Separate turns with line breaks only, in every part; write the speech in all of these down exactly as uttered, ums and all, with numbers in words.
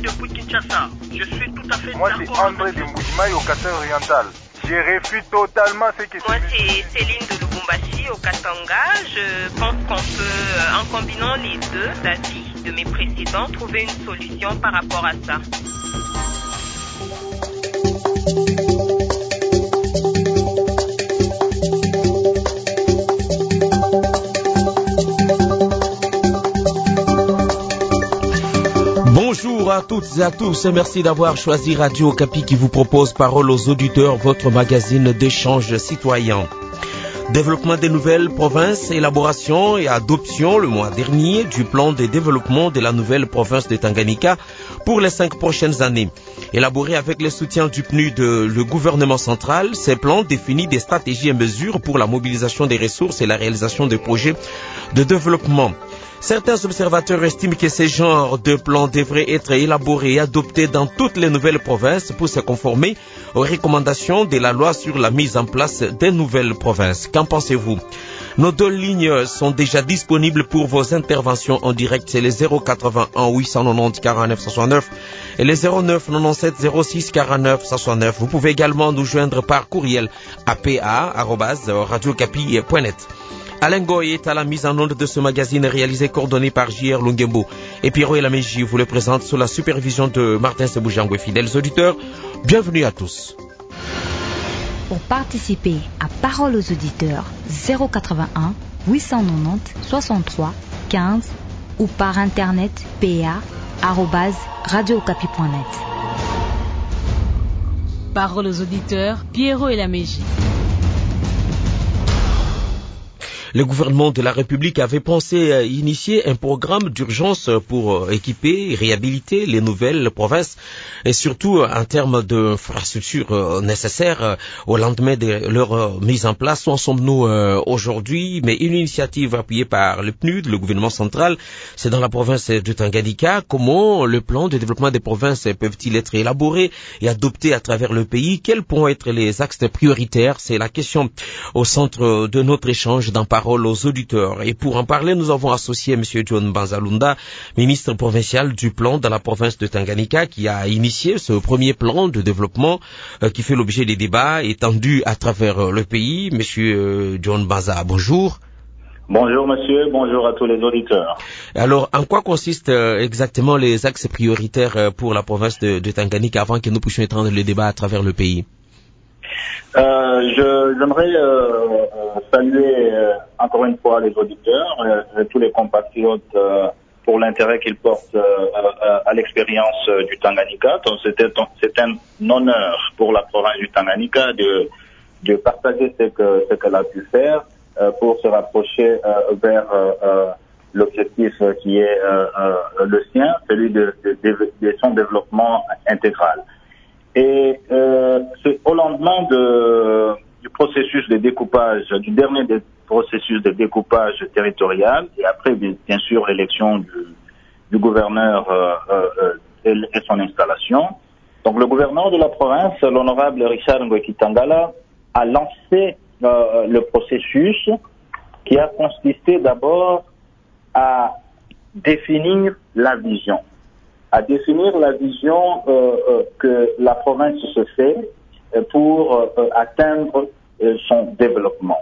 depuis Kinshasa. Je suis tout à fait
Moi,
d'accord.
c'est André de Mbujimaï au Katanga oriental. Je refuse totalement ce que...
Moi, c'est Céline de Lubumbashi au Katanga. Je pense qu'on peut, en combinant les deux avis de mes précédents, trouver une solution par rapport à ça.
Bonjour à toutes et à tous et merci d'avoir choisi Radio Okapi qui vous propose Parole aux auditeurs, votre magazine d'échange citoyen. Développement des nouvelles provinces, élaboration et adoption le mois dernier du plan de développement de la nouvelle province de Tanganyika pour les cinq prochaines années. Élaboré avec le soutien du P N U D, le gouvernement central, ces plans définissent des stratégies et mesures pour la mobilisation des ressources et la réalisation des projets de développement. Certains observateurs estiment que ce genre de plans devrait être élaboré et adopté dans toutes les nouvelles provinces pour se conformer aux recommandations de la loi sur la mise en place des nouvelles provinces. Qu'en pensez-vous? Nos deux lignes sont déjà disponibles pour vos interventions en direct. C'est les zéro quatre-vingt-un huit cent quatre-vingt-dix quarante-neuf soixante-neuf et les zéro neuf quatre-vingt-dix-sept zéro six quarante-neuf soixante-neuf. Vous pouvez également nous joindre par courriel à p a arobase radio okapi point net. Alain Goy est à la mise en onde de ce magazine réalisé coordonné par J R Lungembo. Et Pierrot Elameji vous le présente sous la supervision de Martin Seboujango. Fidèles auditeurs, bienvenue à tous.
Pour participer à Parole aux auditeurs, zéro quatre-vingt-un huit cent quatre-vingt-dix soixante-trois quinze ou par internet p a arobase radio okapi point net.
Parole aux auditeurs, Pierrot Elameji.
Le gouvernement de la République avait pensé euh, initier un programme d'urgence pour euh, équiper et réhabiliter les nouvelles provinces et surtout euh, en termes d'infrastructures euh, nécessaires euh, au lendemain de leur euh, mise en place. Où en sommes-nous euh, aujourd'hui? Mais une initiative appuyée par le P N U D, le gouvernement central, c'est dans la province de Tanganyika. Comment le plan de développement des provinces peuvent-ils être élaborés et adoptés à travers le pays? Quels pourront être les axes prioritaires? C'est la question au centre de notre échange dans Parole aux auditeurs. Et pour en parler, nous avons associé M. John Banzalunda, ministre provincial du plan dans la province de Tanganyika, qui a initié ce premier plan de développement euh, qui fait l'objet des débats étendus à travers euh, le pays. M. Euh, John Banza, bonjour.
Bonjour monsieur, bonjour à tous les auditeurs.
Alors, en quoi consistent euh, exactement les axes prioritaires euh, pour la province de, de Tanganyika avant que nous puissions étendre le débat à travers le pays?
Euh, je, j'aimerais euh, saluer euh, encore une fois les auditeurs, euh, tous les compatriotes euh, pour l'intérêt qu'ils portent euh, à, à l'expérience euh, du Tanganyika. Donc, c'était, c'est un honneur pour la province du Tanganyika de, de partager ce, que, ce qu'elle a pu faire euh, pour se rapprocher euh, vers euh, euh, l'objectif qui est euh, euh, le sien, celui de, de, de, de son développement intégral. Et euh, c'est au lendemain de, du processus de découpage, du dernier des processus de découpage territorial, et après bien sûr l'élection du, du gouverneur euh, euh, et, et son installation. Donc le gouverneur de la province, l'honorable Richard Ngoïki Tangala, a lancé euh, le processus qui a consisté d'abord à définir la vision. à définir la vision euh, euh, que la province se fait euh, pour euh, atteindre euh, son développement.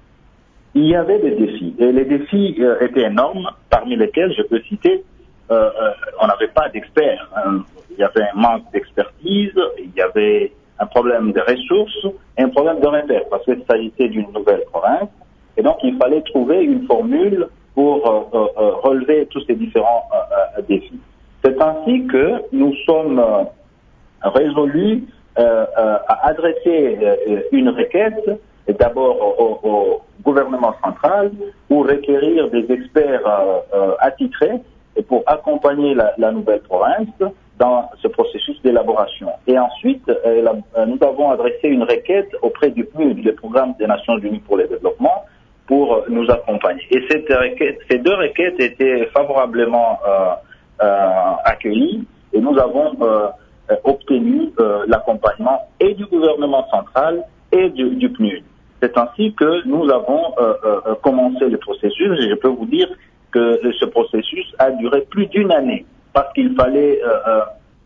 Il y avait des défis, et les défis euh, étaient énormes, parmi lesquels je peux citer, euh, euh, on n'avait pas d'experts, hein. Il y avait un manque d'expertise, il y avait un problème de ressources et un problème de repères, parce qu'il s'agissait d'une nouvelle province, et donc il fallait trouver une formule pour euh, euh, relever tous ces différents euh, euh, défis. C'est ainsi que nous sommes euh, résolus euh, euh, à adresser euh, une requête, d'abord au, au gouvernement central, pour requérir des experts euh, euh, attitrés et pour accompagner la, la nouvelle province dans ce processus d'élaboration. Et ensuite, euh, la, nous avons adressé une requête auprès du P N U D, le Programme des Nations Unies pour le développement, pour nous accompagner. Et cette requête, ces deux requêtes étaient favorablement euh, Euh, accueillis et nous avons euh, euh, obtenu euh, l'accompagnement et du gouvernement central et du, du P N U D. C'est ainsi que nous avons euh, euh, commencé le processus et je peux vous dire que ce processus a duré plus d'une année parce qu'il fallait euh, euh,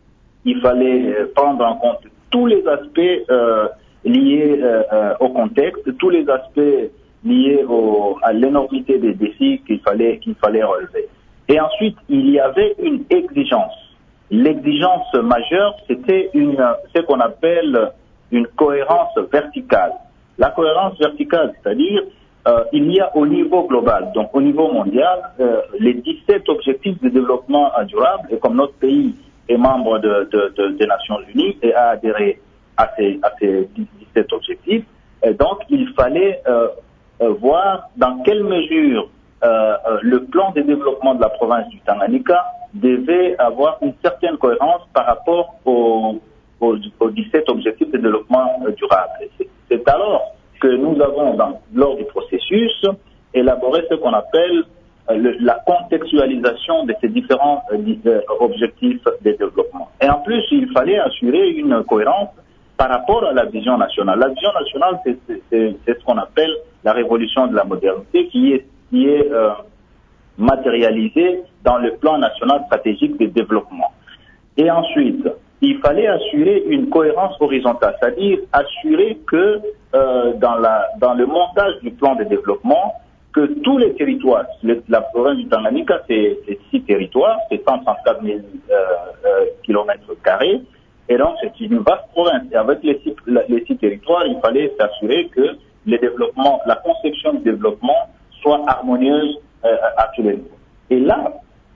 il fallait euh, prendre en compte tous les aspects euh, liés euh, euh, au contexte, tous les aspects liés au, à l'énormité des défis qu'il fallait, qu'il fallait relever. Et ensuite, il y avait une exigence. L'exigence majeure, c'était une, ce qu'on appelle une cohérence verticale. La cohérence verticale, c'est-à-dire, euh, il y a au niveau global, donc au niveau mondial, euh, les dix-sept objectifs de développement durable, et comme notre pays est membre de, de, de, des Nations Unies et a adhéré à ces, à ces dix-sept objectifs, et donc il fallait euh, euh, voir dans quelle mesure euh, euh, le plan de développement de la province du Tanganyika devait avoir une certaine cohérence par rapport aux, aux, aux dix-sept objectifs de développement euh, durable. C'est, c'est alors que nous avons, dans, lors du processus, élaboré ce qu'on appelle euh, le, la contextualisation de ces différents euh, objectifs de développement. Et en plus, il fallait assurer une cohérence par rapport à la vision nationale. La vision nationale, c'est, c'est, c'est, c'est ce qu'on appelle la révolution de la modernité, qui est, qui est euh, matérialisée dans le plan national stratégique de développement. Et ensuite, il fallait assurer une cohérence horizontale, c'est-à-dire assurer que euh, dans, la, dans le montage du plan de développement, que tous les territoires, le, la province du Tanganyika, c'est, c'est six territoires, c'est cent trente-quatre mille euh, euh, kilomètres carrés, et donc c'est une vaste province. Et avec les six, les six territoires, il fallait s'assurer que le développement, la conception du développement soit harmonieuse euh, à tous les niveaux. Et là,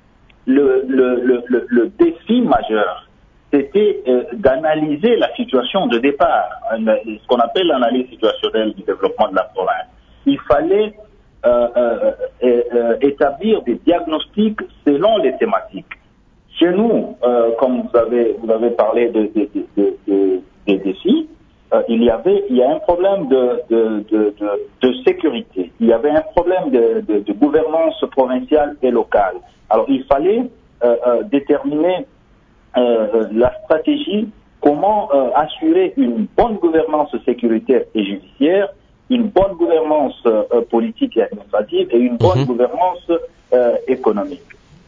le, le, le, le, le défi majeur, c'était euh, d'analyser la situation de départ, ce qu'on appelle l'analyse situationnelle du développement de la province. Il fallait euh, euh, euh, établir des diagnostics selon les thématiques. Chez nous, euh, comme vous avez, vous avez parlé de, de, de, de, de, des défis, euh, il y avait, il y a un problème de, de, de, de, de sécurité. Il y avait un problème de, de, de gouvernance provinciale et locale. Alors, il fallait euh, euh, déterminer euh, la stratégie, comment euh, assurer une bonne gouvernance sécuritaire et judiciaire, une bonne gouvernance euh, politique et administrative et une bonne mmh. gouvernance euh, économique.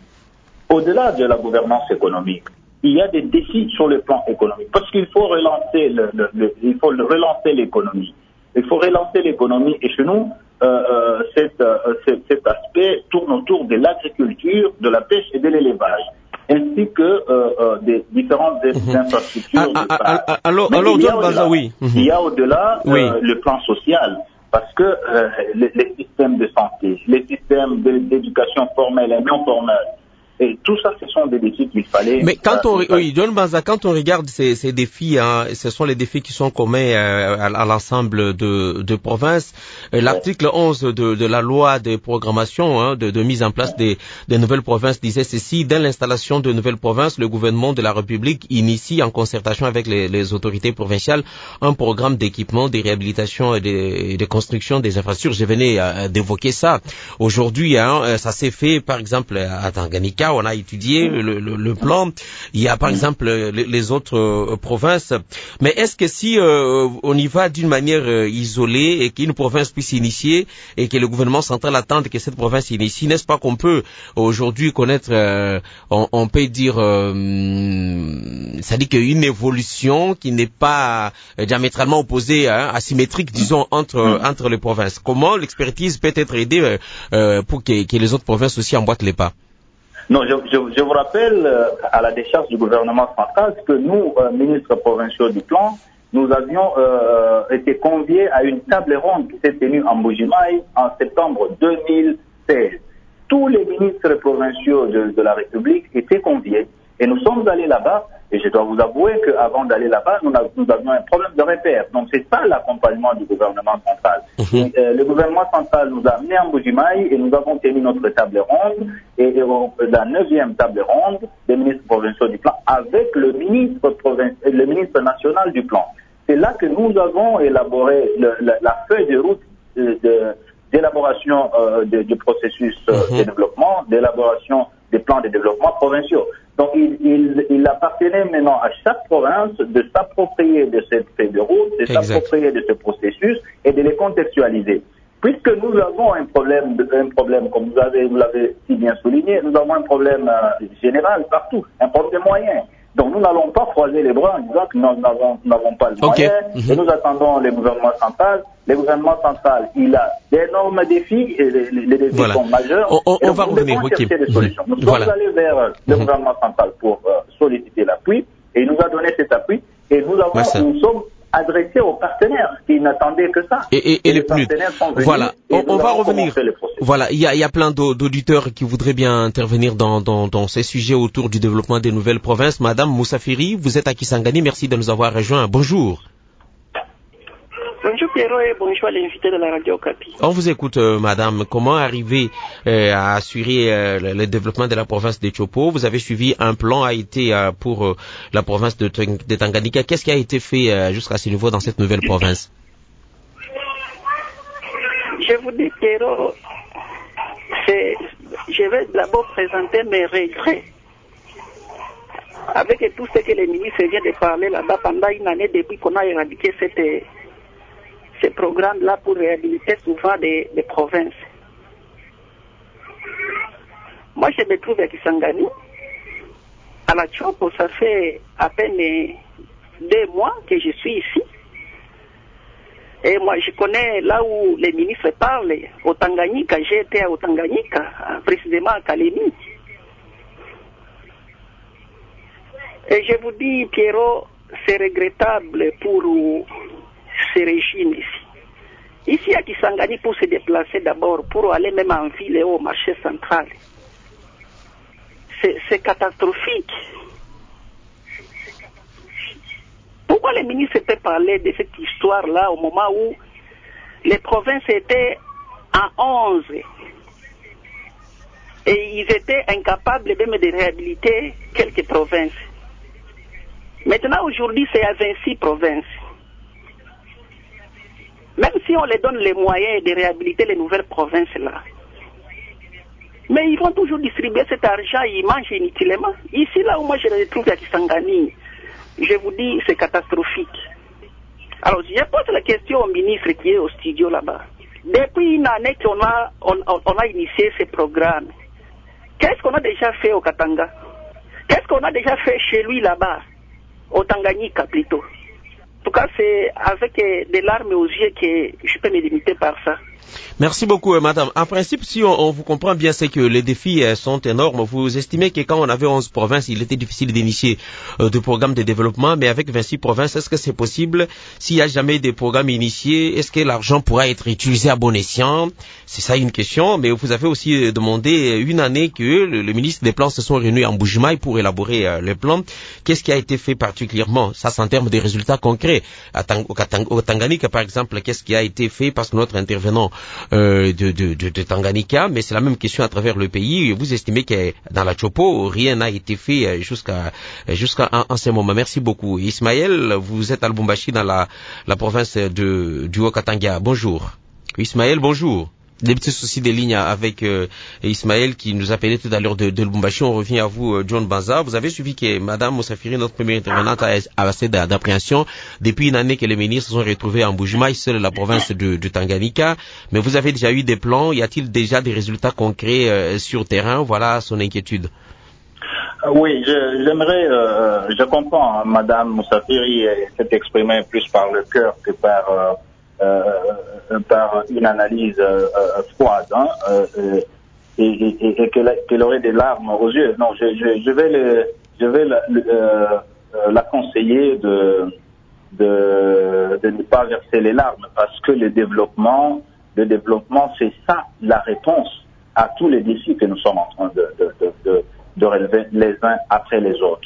Au-delà de la gouvernance économique, il y a des défis sur le plan économique, parce qu'il faut relancer le, le, le il faut le relancer l'économie. Il faut relancer l'économie, et chez nous, euh, euh, cet, euh, cet, cet aspect tourne autour de l'agriculture, de la pêche et de l'élevage, ainsi que euh, euh, des différentes mmh. infrastructures.
Ah, ah, ah, ah, alors, alors,
il y a
Baza, oui.
Mmh. Il y a au-delà
oui.
euh, le plan social, parce que euh, les, les systèmes de santé, les systèmes de, d'éducation formelle et non formelle, et tout ça, ce sont des défis qu'il fallait...
Mais quand on,
euh,
oui, John Baza, quand on regarde ces, ces défis, hein, ce sont les défis qui sont communs euh, à, à l'ensemble de, de provinces. Euh, l'article ouais. onze de, de la loi de programmation, hein, de, de mise en place des, des nouvelles provinces disait ceci: dès l'installation de nouvelles provinces, le gouvernement de la République initie en concertation avec les, les autorités provinciales un programme d'équipement, de réhabilitation et de, de construction des infrastructures. Je venais euh, d'évoquer ça. Aujourd'hui, hein, ça s'est fait, par exemple, à Tanganyika. On a étudié le, le, le plan. Il y a par exemple les, les autres euh, provinces. Mais est-ce que si euh, on y va d'une manière euh, isolée et qu'une province puisse initier et que le gouvernement central attende que cette province initie, n'est-ce pas qu'on peut aujourd'hui connaître, euh, on, on peut dire, euh, c'est-à-dire qu'une évolution qui n'est pas euh, diamétralement opposée, hein, asymétrique, disons, entre euh, entre les provinces. Comment l'expertise peut être aidée euh, euh, pour que, que les autres provinces aussi emboîtent les pas?
Non, je, je, je vous rappelle, euh, à la décharge du gouvernement central, que nous, euh, ministres provinciaux du plan, nous avions euh, été conviés à une table ronde qui s'est tenue en Mbuji-Mayi en septembre deux mille seize. Tous les ministres provinciaux de, de la République étaient conviés et nous sommes allés là-bas. Et je dois vous avouer qu'avant d'aller là-bas, nous, nous avions un problème de repère. Donc c'est ça l'accompagnement du gouvernement central. Mmh. Et, euh, le gouvernement central nous a amenés en Mbuji-Mayi et nous avons tenu notre table ronde, et, et la neuvième table ronde des ministres provinciaux du plan avec le ministre, provin- le ministre national du plan. C'est là que nous avons élaboré le, la, la feuille de route de, de, d'élaboration euh, de, du processus euh, mmh. de développement, d'élaboration des plans de développement provinciaux. Donc, il, il, il appartenait maintenant à chaque province de s'approprier de cette feuille de route, de exact. s'approprier de ce processus et de les contextualiser. Puisque nous avons un problème, un problème comme vous, avez, vous l'avez si bien souligné, nous avons un problème euh, général partout, un problème de moyens. Donc nous n'allons pas croiser les bras en disant que nous n'avons pas le moyen, okay. Et nous attendons les gouvernements centraux. Les gouvernements centraux, il a d'énormes défis, et les, les défis voilà. sont majeurs.
On, on,
et
on va revenir,
ok. Des solutions. Nous sommes
voilà.
allés vers euh, le mmh. gouvernement central pour euh, solliciter l'appui, et il nous a donné cet appui, et nous, avons, ouais, nous sommes adressés aux partenaires qui n'attendaient que ça.
Et, et, et, et les, les plus.
Sont venus,
voilà, on, on va revenir. Voilà, il y a, il y a plein d'auditeurs qui voudraient bien intervenir dans, dans, dans ces sujets autour du développement des nouvelles provinces. Madame Moussafiri, vous êtes à Kisangani, merci de nous avoir rejoints. Bonjour.
Bonjour Pierrot et bonjour à l'invité de la radio Okapi.
On vous écoute, euh, madame. Comment arriver euh, à assurer euh, le, le développement de la province de Chopo? Vous avez suivi un plan a été euh, pour euh, la province de, de Tanganyika. Qu'est-ce qui a été fait euh, jusqu'à ce niveau dans cette nouvelle province?
Je vous dis, Pierrot, c'est, je vais d'abord présenter mes regrets avec tout ce que les ministres viennent de parler là-bas pendant une année depuis qu'on a éradiqué cette, ce programme-là pour réhabiliter souvent des, des provinces. Moi, je me trouve à Kisangani, à la Chopo, ça fait à peine deux mois que je suis ici. Et moi, je connais là où les ministres parlent, au Tanganyika. J'ai été au Tanganyika, précisément à Kalemi. Et je vous dis, Pierrot, c'est regrettable pour ce régime ici. Ici à Kisangani, pour se déplacer d'abord, pour aller même en ville et au marché central, c'est catastrophique. Pourquoi les ministres peuvent parler de cette histoire-là au moment où les provinces étaient en onze et ils étaient incapables même de réhabiliter quelques provinces? Maintenant, aujourd'hui, c'est à vingt-six provinces. Même si on les donne les moyens de réhabiliter les nouvelles provinces-là, mais ils vont toujours distribuer cet argent, ils mangent inutilement. Ici, là où moi je les trouve à Kisangani, je vous dis, c'est catastrophique. Alors, je pose la question au ministre qui est au studio là-bas. Depuis une année qu'on a, on, on a initié ce programme, qu'est-ce qu'on a déjà fait au Katanga? Qu'est-ce qu'on a déjà fait chez lui là-bas, au Tanganyika plutôt? En tout cas, c'est avec des larmes aux yeux que je peux me limiter par ça.
Merci beaucoup, euh, madame. En principe, si on, on vous comprend bien, c'est que les défis euh, sont énormes. Vous estimez que quand on avait onze provinces, il était difficile d'initier euh, de programmes de développement, mais avec vingt-six provinces, est-ce que c'est possible? S'il n'y a jamais des programmes initiés, est-ce que l'argent pourra être utilisé à bon escient? C'est ça une question, mais vous avez aussi demandé une année que le, le ministre des Plans se sont réunis en Mbuji-Mayi pour élaborer euh, les plans. Qu'est-ce qui a été fait particulièrement? Ça, c'est en termes de résultats concrets. À Tang- au, Tang- au Tanganyika, par exemple, qu'est-ce qui a été fait? Parce que notre intervenant Euh, de, de, de, de Tanganyika, mais c'est la même question à travers le pays. Vous estimez que dans la Chopo, rien n'a été fait jusqu'à jusqu'à en, en ce moment. Merci beaucoup. Ismaël, vous êtes à Lubumbashi dans la, la province de, du Haut-Katanga. Bonjour. Ismaël, bonjour. Des petits soucis de ligne avec euh, Ismaël qui nous appelait tout à l'heure de, de Lubumbashi. On revient à vous, euh, John Banza. Vous avez suivi que Madame Moussafiri, notre première intervenante, a, a assez d'appréhension depuis une année que les ministres se sont retrouvés en Mbuji-Mayi, seule la province de, de Tanganyika. Mais vous avez déjà eu des plans. Y a-t-il déjà des résultats concrets euh, sur terrain? Voilà son inquiétude.
Oui, j'aimerais, euh, je comprends, hein, Madame Moussafiri s'est exprimée plus par le cœur que par euh, Euh, par une analyse euh, euh, froide, hein, euh, et, et, et qu'elle, qu'elle aurait des larmes aux yeux. Non, je, je, je vais, le, je vais la, le, euh, la conseiller de, de, de ne pas verser les larmes, parce que le développement, le développement, c'est ça la réponse à tous les défis que nous sommes en train de, de, de, de, de relever les uns après les autres.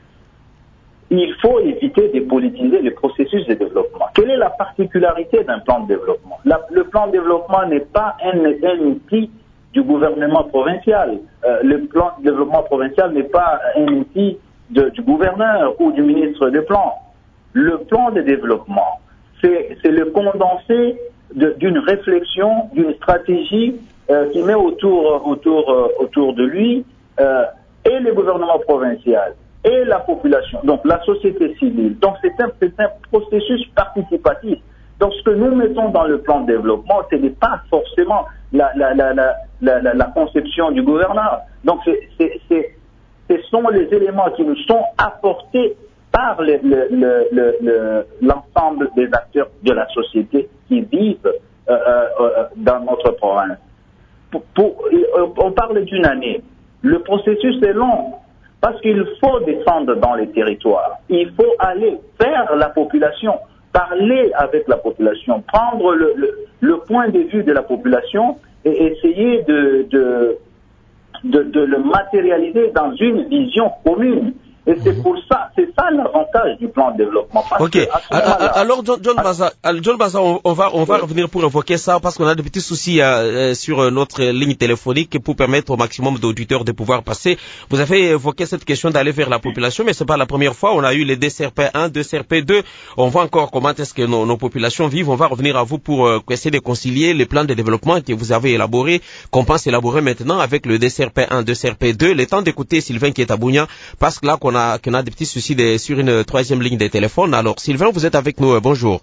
Il faut éviter de politiser le processus de développement. Quelle est la particularité d'un plan de développement? la, Le plan de développement n'est pas un, un outil du gouvernement provincial. Euh, le plan de développement provincial n'est pas un outil de, du gouverneur ou du ministre des plans. Le plan de développement, c'est le condensé d'une réflexion, d'une stratégie euh, qui met autour, autour, euh, autour de lui euh, et le gouvernement provincial et la population, donc la société civile. Donc c'est un, c'est un processus participatif. Donc ce que nous mettons dans le plan de développement, ce n'est pas forcément la, la, la, la, la, la conception du gouverneur. Donc c'est, c'est, c'est, ce sont les éléments qui nous sont apportés par le, le, le, le, le, l'ensemble des acteurs de la société qui vivent euh, euh, dans notre province. Pour, pour, on parle d'une année. Le processus est long parce qu'il faut descendre dans les territoires. Il faut aller vers la population, parler avec la population, prendre le, le, le point de vue de la population et essayer de, de, de, de le matérialiser dans une vision commune. Et c'est pour ça, c'est ça l'avantage du plan de développement. Parce
ok. Alors, John, John Baza, John Baza, on, on va, on va oui. revenir pour évoquer ça parce qu'on a des petits soucis euh, sur notre ligne téléphonique pour permettre au maximum d'auditeurs de pouvoir passer. Vous avez évoqué cette question d'aller vers la population, mais c'est pas la première fois. On a eu les D C R P un, D C R P deux. On voit encore comment est-ce que nos, nos populations vivent. On va revenir à vous pour euh, essayer de concilier les plans de développement que vous avez élaborés, qu'on pense élaborer maintenant avec le D C R P un, D C R P deux. Le temps d'écouter Sylvain qui est à Bougna, parce que là, qu'on a, qu'on a des petits soucis de, sur une troisième ligne de téléphone. Alors, Sylvain, vous êtes avec nous. Bonjour.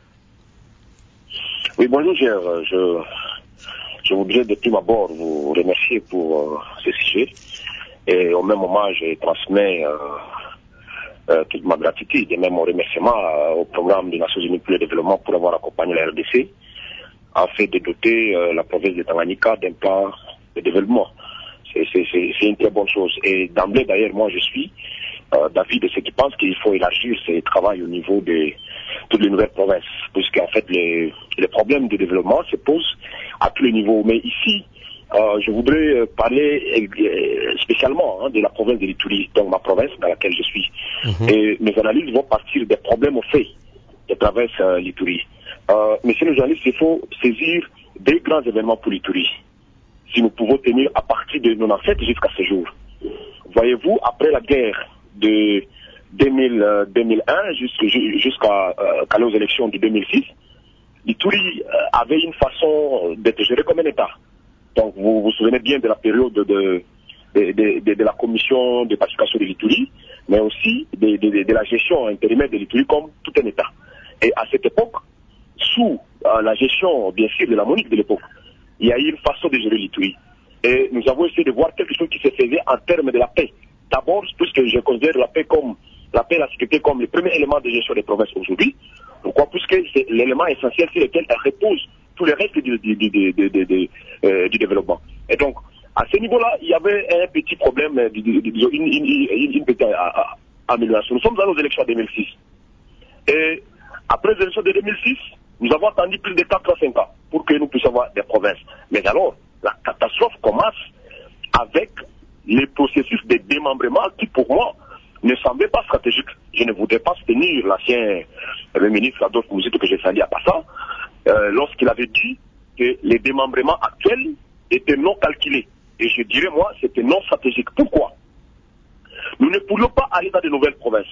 Oui, bonjour, Gérard. Je, je voudrais de prime abord vous remercier pour euh, ce sujet. Et au même moment, je transmets euh, euh, toute ma gratitude et même mon remerciement euh, au programme des Nations Unies pour le développement pour avoir accompagné la R D C afin de doter euh, la province de Tanganyika d'un plan de développement. C'est, c'est, c'est, c'est une très bonne chose. Et d'emblée, d'ailleurs, moi, je suis euh, d'avis de ceux qui pensent qu'il faut élargir ce travail au niveau de toutes les nouvelles provinces, puisqu'en fait, les, les problèmes de développement se posent à tous les niveaux. Mais ici, euh, je voudrais parler euh, spécialement hein, de la province de l'Ituri, donc ma province dans laquelle je suis. Mm-hmm. Et mes analyses vont partir des problèmes au fait de province euh, l'Ituri. Euh, messieurs les journalistes, il faut saisir des grands événements pour l'Ituri. Si nous pouvons tenir à partir de quatre-vingt-dix-sept jusqu'à ce jour. Voyez-vous, après la guerre de deux mille, euh, deux mille un jusqu'à, jusqu'à euh, aux élections de deux mille six, l'Ituri euh, avait une façon d'être géré comme un État. Donc vous vous souvenez bien de la période de, de, de, de, de la commission de pacification de l'Ituri, mais aussi de, de, de la gestion intérimaire de l'Ituri comme tout un État. Et à cette époque, sous euh, la gestion bien sûr de la MONUC de l'époque, il y a eu une façon de gérer l'Ituri. Et nous avons essayé de voir quelque chose qui se faisait en termes de la paix. D'abord, puisque je considère la paix comme la paix et la sécurité comme le premier élément de gestion des provinces aujourd'hui. Pourquoi? Puisque c'est l'élément essentiel sur lequel elle repose tout le reste du, du, du, du, du, du, euh, du développement. Et donc, à ce niveau-là, il y avait un petit problème, euh, une, une, une, une petite amélioration. Nous sommes dans nos élections en deux mille six. Et après les élections de deux mille six, nous avons attendu plus de quatre à cinq ans pour que nous puissions avoir des provinces. Mais alors, la catastrophe commence avec les processus de démembrement qui, pour moi, ne semblaient pas stratégiques. Je ne voudrais pas soutenir l'ancien ministre Adolphe Mouzito, que j'ai sali à Passa, euh, lorsqu'il avait dit que les démembrements actuels étaient non calculés. Et je dirais, moi, c'était non stratégique. Pourquoi? Nous ne pourrions pas aller dans de nouvelles provinces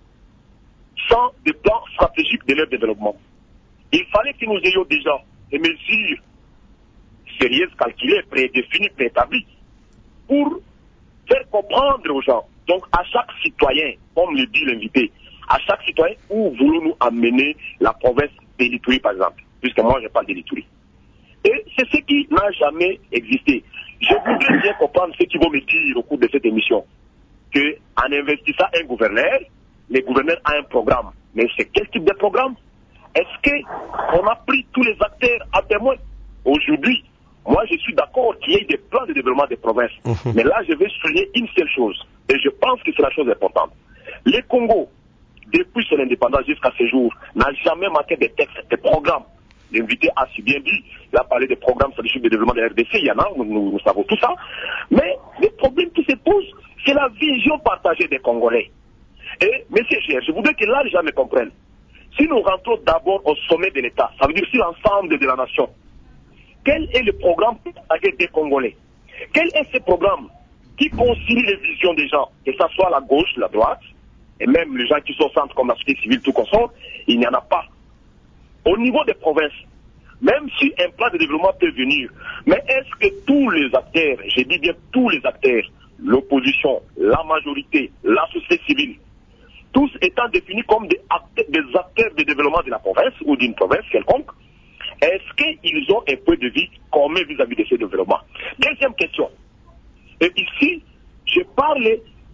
sans des plans stratégiques de leur développement. Il fallait que nous ayons déjà des mesures sérieuses, calculées, prédéfinies, préétablies, pour faire comprendre aux gens, donc à chaque citoyen, comme le dit l'invité, à chaque citoyen, où voulons-nous amener la province de l'Ituri, par exemple, puisque moi je parle de l'Ituri. Et c'est ce qui n'a jamais existé. Je voudrais bien comprendre ce qu'ils vont me dire au cours de cette émission, qu'en investissant un gouverneur, le gouverneur a un programme. Mais c'est quel type de programme? Est-ce qu'on a pris tous les acteurs à témoin? Aujourd'hui, moi je suis d'accord qu'il y ait des plans de développement des provinces. Mmh. Mais là, je vais souligner une seule chose. Et je pense que c'est la chose importante. Le Congo, depuis son indépendance jusqu'à ce jour, n'a jamais manqué de textes, de programmes. L'invité a si bien dit, il a parlé des programmes stratégiques de développement de la R D C, il y en a, nous, nous, nous savons tout ça. Mais le problème qui se pose, c'est la vision partagée des Congolais. Et, messieurs chers, je voudrais que là les gens me comprennent. Si nous rentrons d'abord au sommet de l'État, ça veut dire sur l'ensemble de la nation, quel est le programme partagé des Congolais? Quel est ce programme qui concilie les visions des gens, que ce soit la gauche, la droite, et même les gens qui sont au centre comme la société civile, tout consort? Il n'y en a pas. Au niveau des provinces, même si un plan de développement peut venir, mais est-ce que tous les acteurs, je dis bien tous les acteurs, l'opposition, la majorité, la société civile, tous étant définis comme des acteurs, des acteurs de développement de la province ou d'une province quelconque, est-ce qu'ils ont un point de vue commun vis-à-vis de ce développement? Deuxième question. Et ici, je parle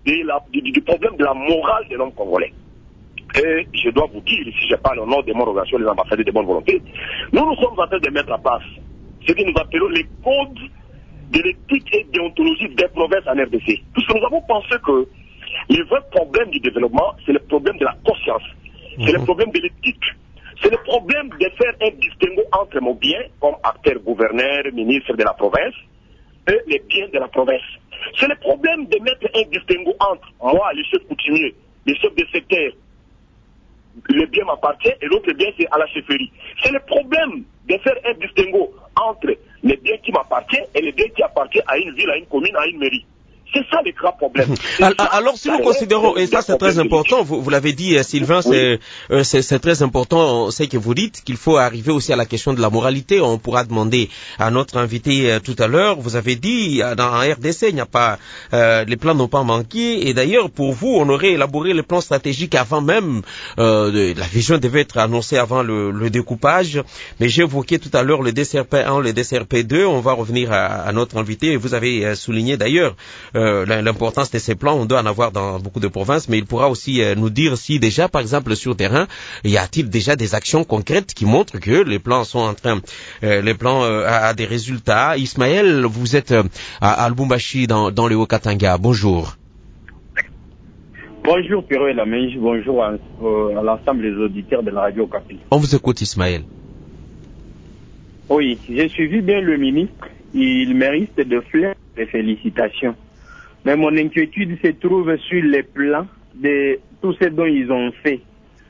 de la, du, du problème de la morale de l'homme congolais. Et je dois vous dire, si je parle au nom de mon organisation, les ambassadeurs de bonne volonté, nous nous sommes en train de mettre en place ce que nous appelons les codes de l'éthique et déontologie des provinces en R D C. Puisque nous avons pensé que les vrais problèmes du développement, c'est le problème de la conscience, mmh. c'est le problème de l'éthique, c'est le problème de faire un distinguo entre nos biens, comme acteurs, gouverneurs, ministres de la province, et les biens de la province. C'est le problème de mettre un distinguo entre moi, le chef coutumier, le chef de secteur, le bien m'appartient et l'autre bien c'est à la chefferie. C'est le problème de faire un distinguo entre les biens qui m'appartiennent et les biens qui appartiennent à une ville, à une commune, à une mairie. C'est ça le grand problème.
Alors, alors si nous considérons, et ça c'est très important, vous, vous l'avez dit Sylvain, oui. c'est, euh, c'est, c'est très important, c'est que vous dites qu'il faut arriver aussi à la question de la moralité. On pourra demander à notre invité euh, tout à l'heure, vous avez dit, dans un R D C, il n'y a pas, euh, les plans n'ont pas manqué, et d'ailleurs pour vous, on aurait élaboré les plans stratégiques avant même, euh, de, la vision devait être annoncée avant le, le découpage, mais j'ai évoqué tout à l'heure le D C R P un, le D C R P deux, on va revenir à, à notre invité, et vous avez euh, souligné d'ailleurs, Euh, l'importance de ces plans, on doit en avoir dans beaucoup de provinces, mais il pourra aussi euh, nous dire si déjà, par exemple, sur terrain, y a-t-il déjà des actions concrètes qui montrent que les plans sont en train, euh, les plans euh, a, a des résultats. Ismaël, vous êtes euh, à, à Lubumbashi dans, dans le Haut-Katanga. Bonjour.
Bonjour Pierrot et Lamège, bonjour à, euh, à l'ensemble des auditeurs de la radio Okapi.
On vous écoute Ismaël.
Oui, j'ai suivi bien le ministre, il mérite de fleurs et félicitations. Mais mon inquiétude se trouve sur les plans de tout ce dont ils ont fait.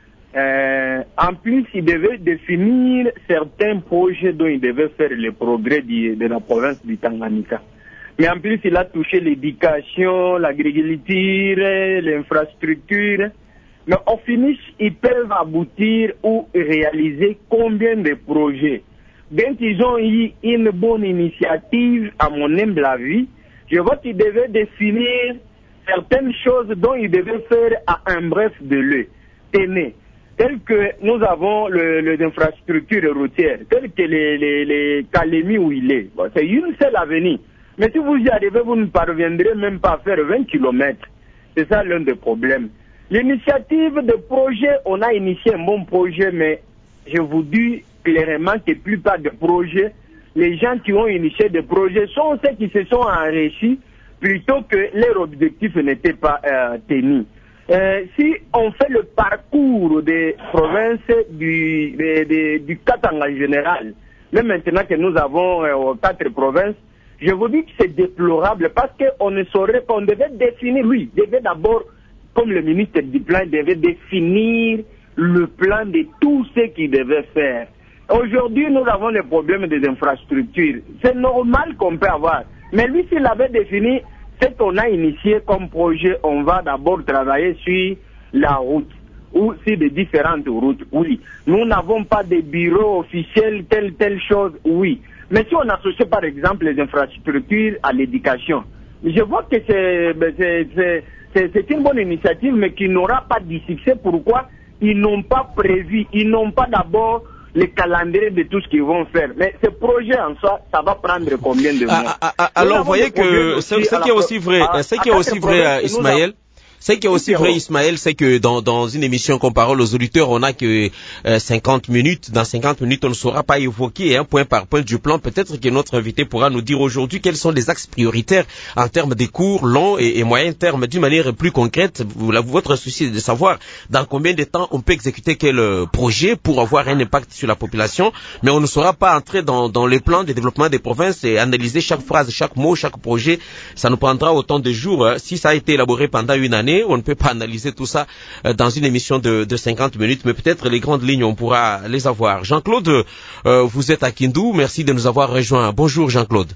Euh, en plus, ils devaient définir certains projets dont ils devaient faire le progrès de, de la province du Tanganyika. Mais en plus, il a touché l'éducation, l'agriculture, l'infrastructure. Mais au finish, ils peuvent aboutir ou réaliser combien de projets. Donc, ils ont eu une bonne initiative, à mon humble avis. Je vois qu'ils devaient définir certaines choses dont ils devaient faire à un bref délai. Tenez, tel que nous avons le, les infrastructures routières, tel que les, les, les Kalemi où il est. Bon, c'est une seule avenue. Mais si vous y arrivez, vous ne parviendrez même pas à faire vingt kilomètres. C'est ça l'un des problèmes. L'initiative de projet, on a initié un bon projet, mais je vous dis clairement que la plupart des projets, les gens qui ont initié des projets sont ceux qui se sont enrichis plutôt que leur objectif n'était pas euh, tenu. Euh, si on fait le parcours des provinces du, de, de, du Katanga en général, même maintenant que nous avons euh, quatre provinces, je vous dis que c'est déplorable parce qu'on ne saurait pas, on devait définir, oui, devait d'abord, comme le ministre du plan, devait définir le plan de tout ce qu'il devait faire. Aujourd'hui, nous avons les problèmes des infrastructures. C'est normal qu'on peut avoir. Mais lui, s'il avait défini ce qu'on a initié comme projet, on va d'abord travailler sur la route ou sur des différentes routes. Oui. Nous n'avons pas de bureau officiel, telle, telle chose. Oui. Mais si on associe par exemple les infrastructures à l'éducation, je vois que c'est, c'est, c'est, c'est, c'est une bonne initiative, mais qui n'aura pas de succès. Pourquoi? Ils n'ont pas prévu, ils n'ont pas d'abord le calendrier de tout ce qu'ils vont faire. Mais ce projet en soi, ça va prendre combien de mois?
Ah, ah, ah, alors, vous voyez que ce qui est aussi vrai, ce qui est aussi vrai, Ismaël, Ce qui est aussi vrai, Ismaël, c'est que dans, dans une émission qu'on parole aux auditeurs, on n'a que euh, cinquante minutes. Dans cinquante minutes, on ne saura pas évoquer un point par point du plan. Peut-être que notre invité pourra nous dire aujourd'hui quels sont les axes prioritaires en termes de court, long et, et moyen terme, d'une manière plus concrète. Vous, votre souci est de savoir dans combien de temps on peut exécuter quel projet pour avoir un impact sur la population. Mais on ne saura pas entrer dans, dans les plans de développement des provinces et analyser chaque phrase, chaque mot, chaque projet. Ça nous prendra autant de jours. Si ça a été élaboré pendant une année, on ne peut pas analyser tout ça dans une émission de, de cinquante minutes, mais peut-être les grandes lignes, on pourra les avoir. Jean-Claude, euh, vous êtes à Kindu, merci de nous avoir rejoints. Bonjour Jean-Claude.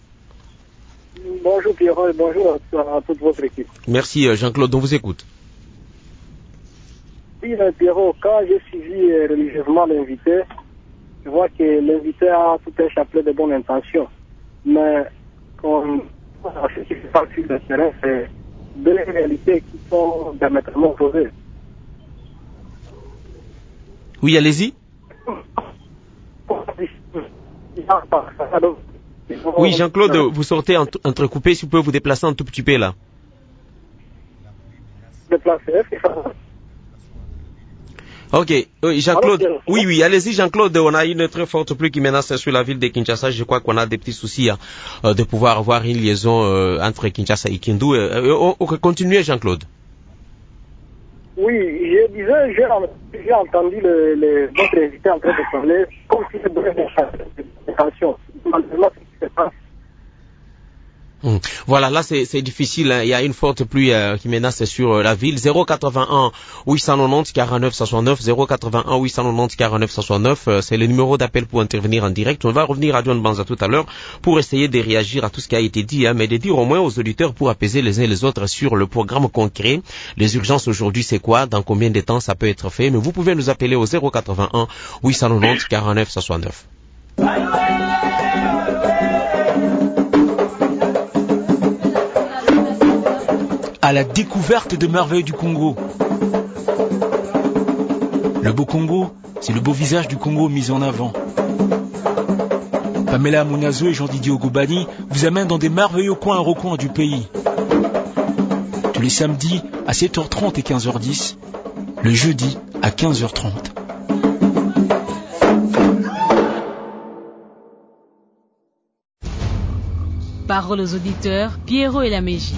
Bonjour Pierrot et bonjour à, à toute votre équipe.
Merci Jean-Claude, on vous écoute.
Oui Pierrot, quand j'ai suivi religieusement l'invité, je vois que l'invité a tout un chapelet de bonnes intentions, mais comme ce qui se passe sur le terrain, c'est deux réalités qui sont diamétralement opposées.
Oui, allez-y.
Oui,
Jean-Claude, vous sortez entrecoupé, si vous pouvez vous déplacer un tout petit peu là.
le plan C F.
Ok, oui, Jean-Claude, oui, oui, allez-y Jean-Claude, on a une très forte pluie qui menace sur la ville de Kinshasa, je crois qu'on a des petits soucis hein, de pouvoir avoir une liaison euh, entre Kinshasa et Kindu. Euh, euh, continuez Jean-Claude.
Oui, je disais, j'ai, j'ai entendu le, le, votre invité en train de parler, comme si c'était une attention. Malheureusement, ce qui se passe.
Hum. Voilà, là c'est, c'est difficile, hein. Il y a une forte pluie euh, qui menace sur euh, la ville. zéro quatre-vingt-un huit cent quatre-vingt-dix quarante-neuf soixante-neuf, zéro quatre-vingt-un huit cent quatre-vingt-dix quarante-neuf soixante-neuf, euh, c'est le numéro d'appel pour intervenir en direct. On va revenir à John Banza tout à l'heure pour essayer de réagir à tout ce qui a été dit, hein, mais de dire au moins aux auditeurs pour apaiser les uns les autres sur le programme concret. Les urgences aujourd'hui c'est quoi, dans combien de temps ça peut être fait, mais vous pouvez nous appeler au zéro quatre-vingt-un huit cent quatre-vingt-dix quarante-neuf soixante-neuf.
À la découverte de merveilles du Congo. Le beau Congo, c'est le beau visage du Congo mis en avant. Pamela Amunazo et Jean-Didier Ogobani vous amènent dans des merveilleux coins et recoins du pays. Tous les samedis à sept heures trente et quinze heures dix, le jeudi à quinze heures trente.
Parole aux auditeurs, Pierrot et la Mégie.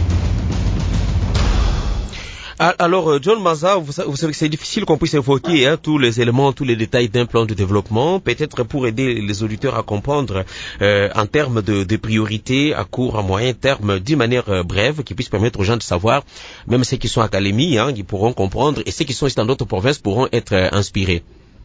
Alors, John Maza, vous savez que c'est difficile qu'on puisse évoquer hein, tous les éléments, tous les détails d'un plan de développement, peut-être pour aider les auditeurs à comprendre euh, en termes de, de priorités à court, à moyen terme, d'une manière euh, brève, qui puisse permettre aux gens de savoir, même ceux qui sont à Kalemi, hein, ils pourront comprendre, et ceux qui sont ici dans d'autres provinces pourront être euh, inspirés.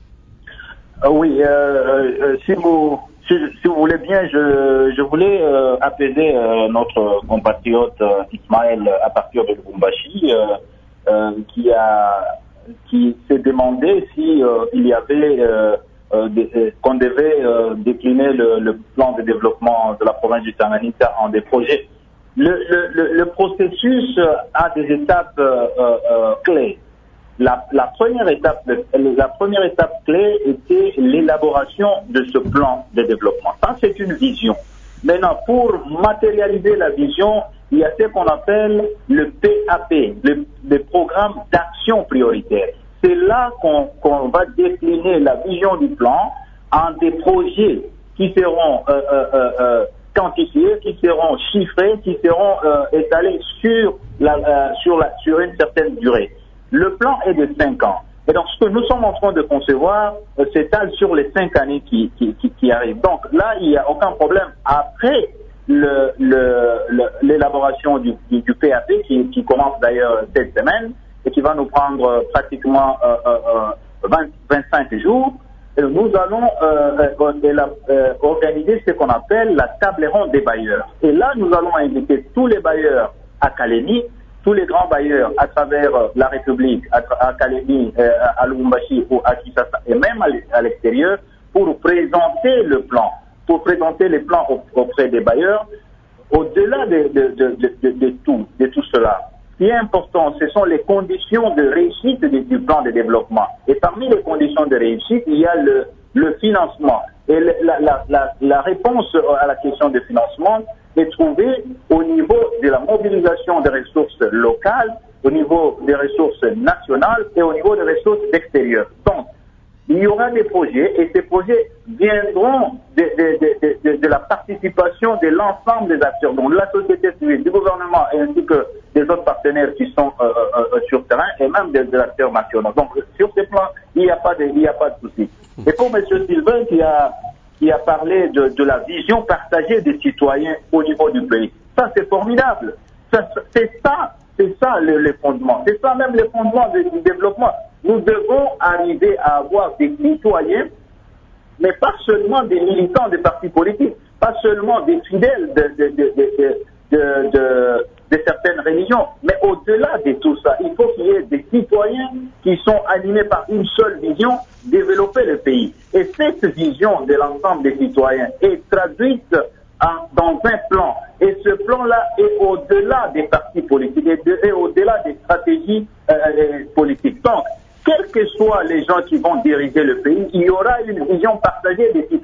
Euh, oui, euh, euh, si vous si, si vous voulez bien, je, je voulais euh, apaiser euh, notre compatriote euh, Ismaël à partir de Lubumbashi. Euh, Euh, qui a qui s'est demandé si euh, il y avait euh, euh, des, euh, qu'on devait euh, décliner le, le plan de développement de la province du Tanganyika en des projets. Le, le, le processus a des étapes euh, euh, clés. La, la première étape, la première étape clé était l'élaboration de ce plan de développement. Ça, c'est une vision. Maintenant, pour matérialiser la vision, il y a ce qu'on appelle le P A P, le, le programme d'action prioritaire. C'est là qu'on, qu'on va décliner la vision du plan en des projets qui seront euh, euh, euh, quantifiés, qui seront chiffrés, qui seront euh, étalés sur, la, euh, sur, la, sur une certaine durée. Le plan est de cinq ans. Et donc, ce que nous sommes en train de concevoir euh, s'étale sur les cinq années qui, qui, qui, qui arrivent. Donc là, il n'y a aucun problème. Après le, le, le, l'élaboration du, du, du P A P, qui, qui commence d'ailleurs cette semaine, et qui va nous prendre euh, pratiquement euh, euh, vingt, vingt-cinq jours, et nous allons euh, euh, euh, organiser ce qu'on appelle la table ronde des bailleurs. Et là, nous allons inviter tous les bailleurs à Kalemi, tous les grands bailleurs à travers euh, la République, à, à Kalemi, euh, à Lubumbashi ou à Kinshasa, et même à l'extérieur, pour présenter le plan, pour présenter les plans auprès des bailleurs, au-delà de, de, de, de, de, de tout, de tout cela. Ce qui est important, ce sont les conditions de réussite du, du plan de développement. Et parmi les conditions de réussite, il y a le, le financement. Et le, la, la, la, la réponse à la question de financement est trouvée au niveau de la mobilisation des ressources locales, au niveau des ressources nationales et au niveau des ressources extérieures. Donc, il y aura des projets et ces projets viendront de, de, de, de, de la participation de l'ensemble des acteurs, donc de la société civile, du gouvernement ainsi que des autres partenaires qui sont euh, euh, sur terrain et même des, des acteurs nationaux. Donc sur ce plan, il n'y a pas de, il n'y a pas de souci. Et pour M. Sylvain qui a, qui a parlé de, de la vision partagée des citoyens au niveau du pays, ça c'est formidable. Ça, c'est ça, c'est ça le, le fondement. C'est ça même le fondement du, du développement. Nous devons arriver à avoir des citoyens, mais pas seulement des militants des partis politiques, pas seulement des fidèles de, de, de, de, de, de, de certaines religions, mais au-delà de tout ça, il faut qu'il y ait des citoyens qui sont animés par une seule vision, développer le pays. Et cette vision de l'ensemble des citoyens est traduite en, dans un plan. Et ce plan-là est au-delà des partis politiques et, de, et au-delà des stratégies euh, politiques. Donc, quels que soient les gens qui vont diriger le pays, il y aura une vision partagée des citoyens.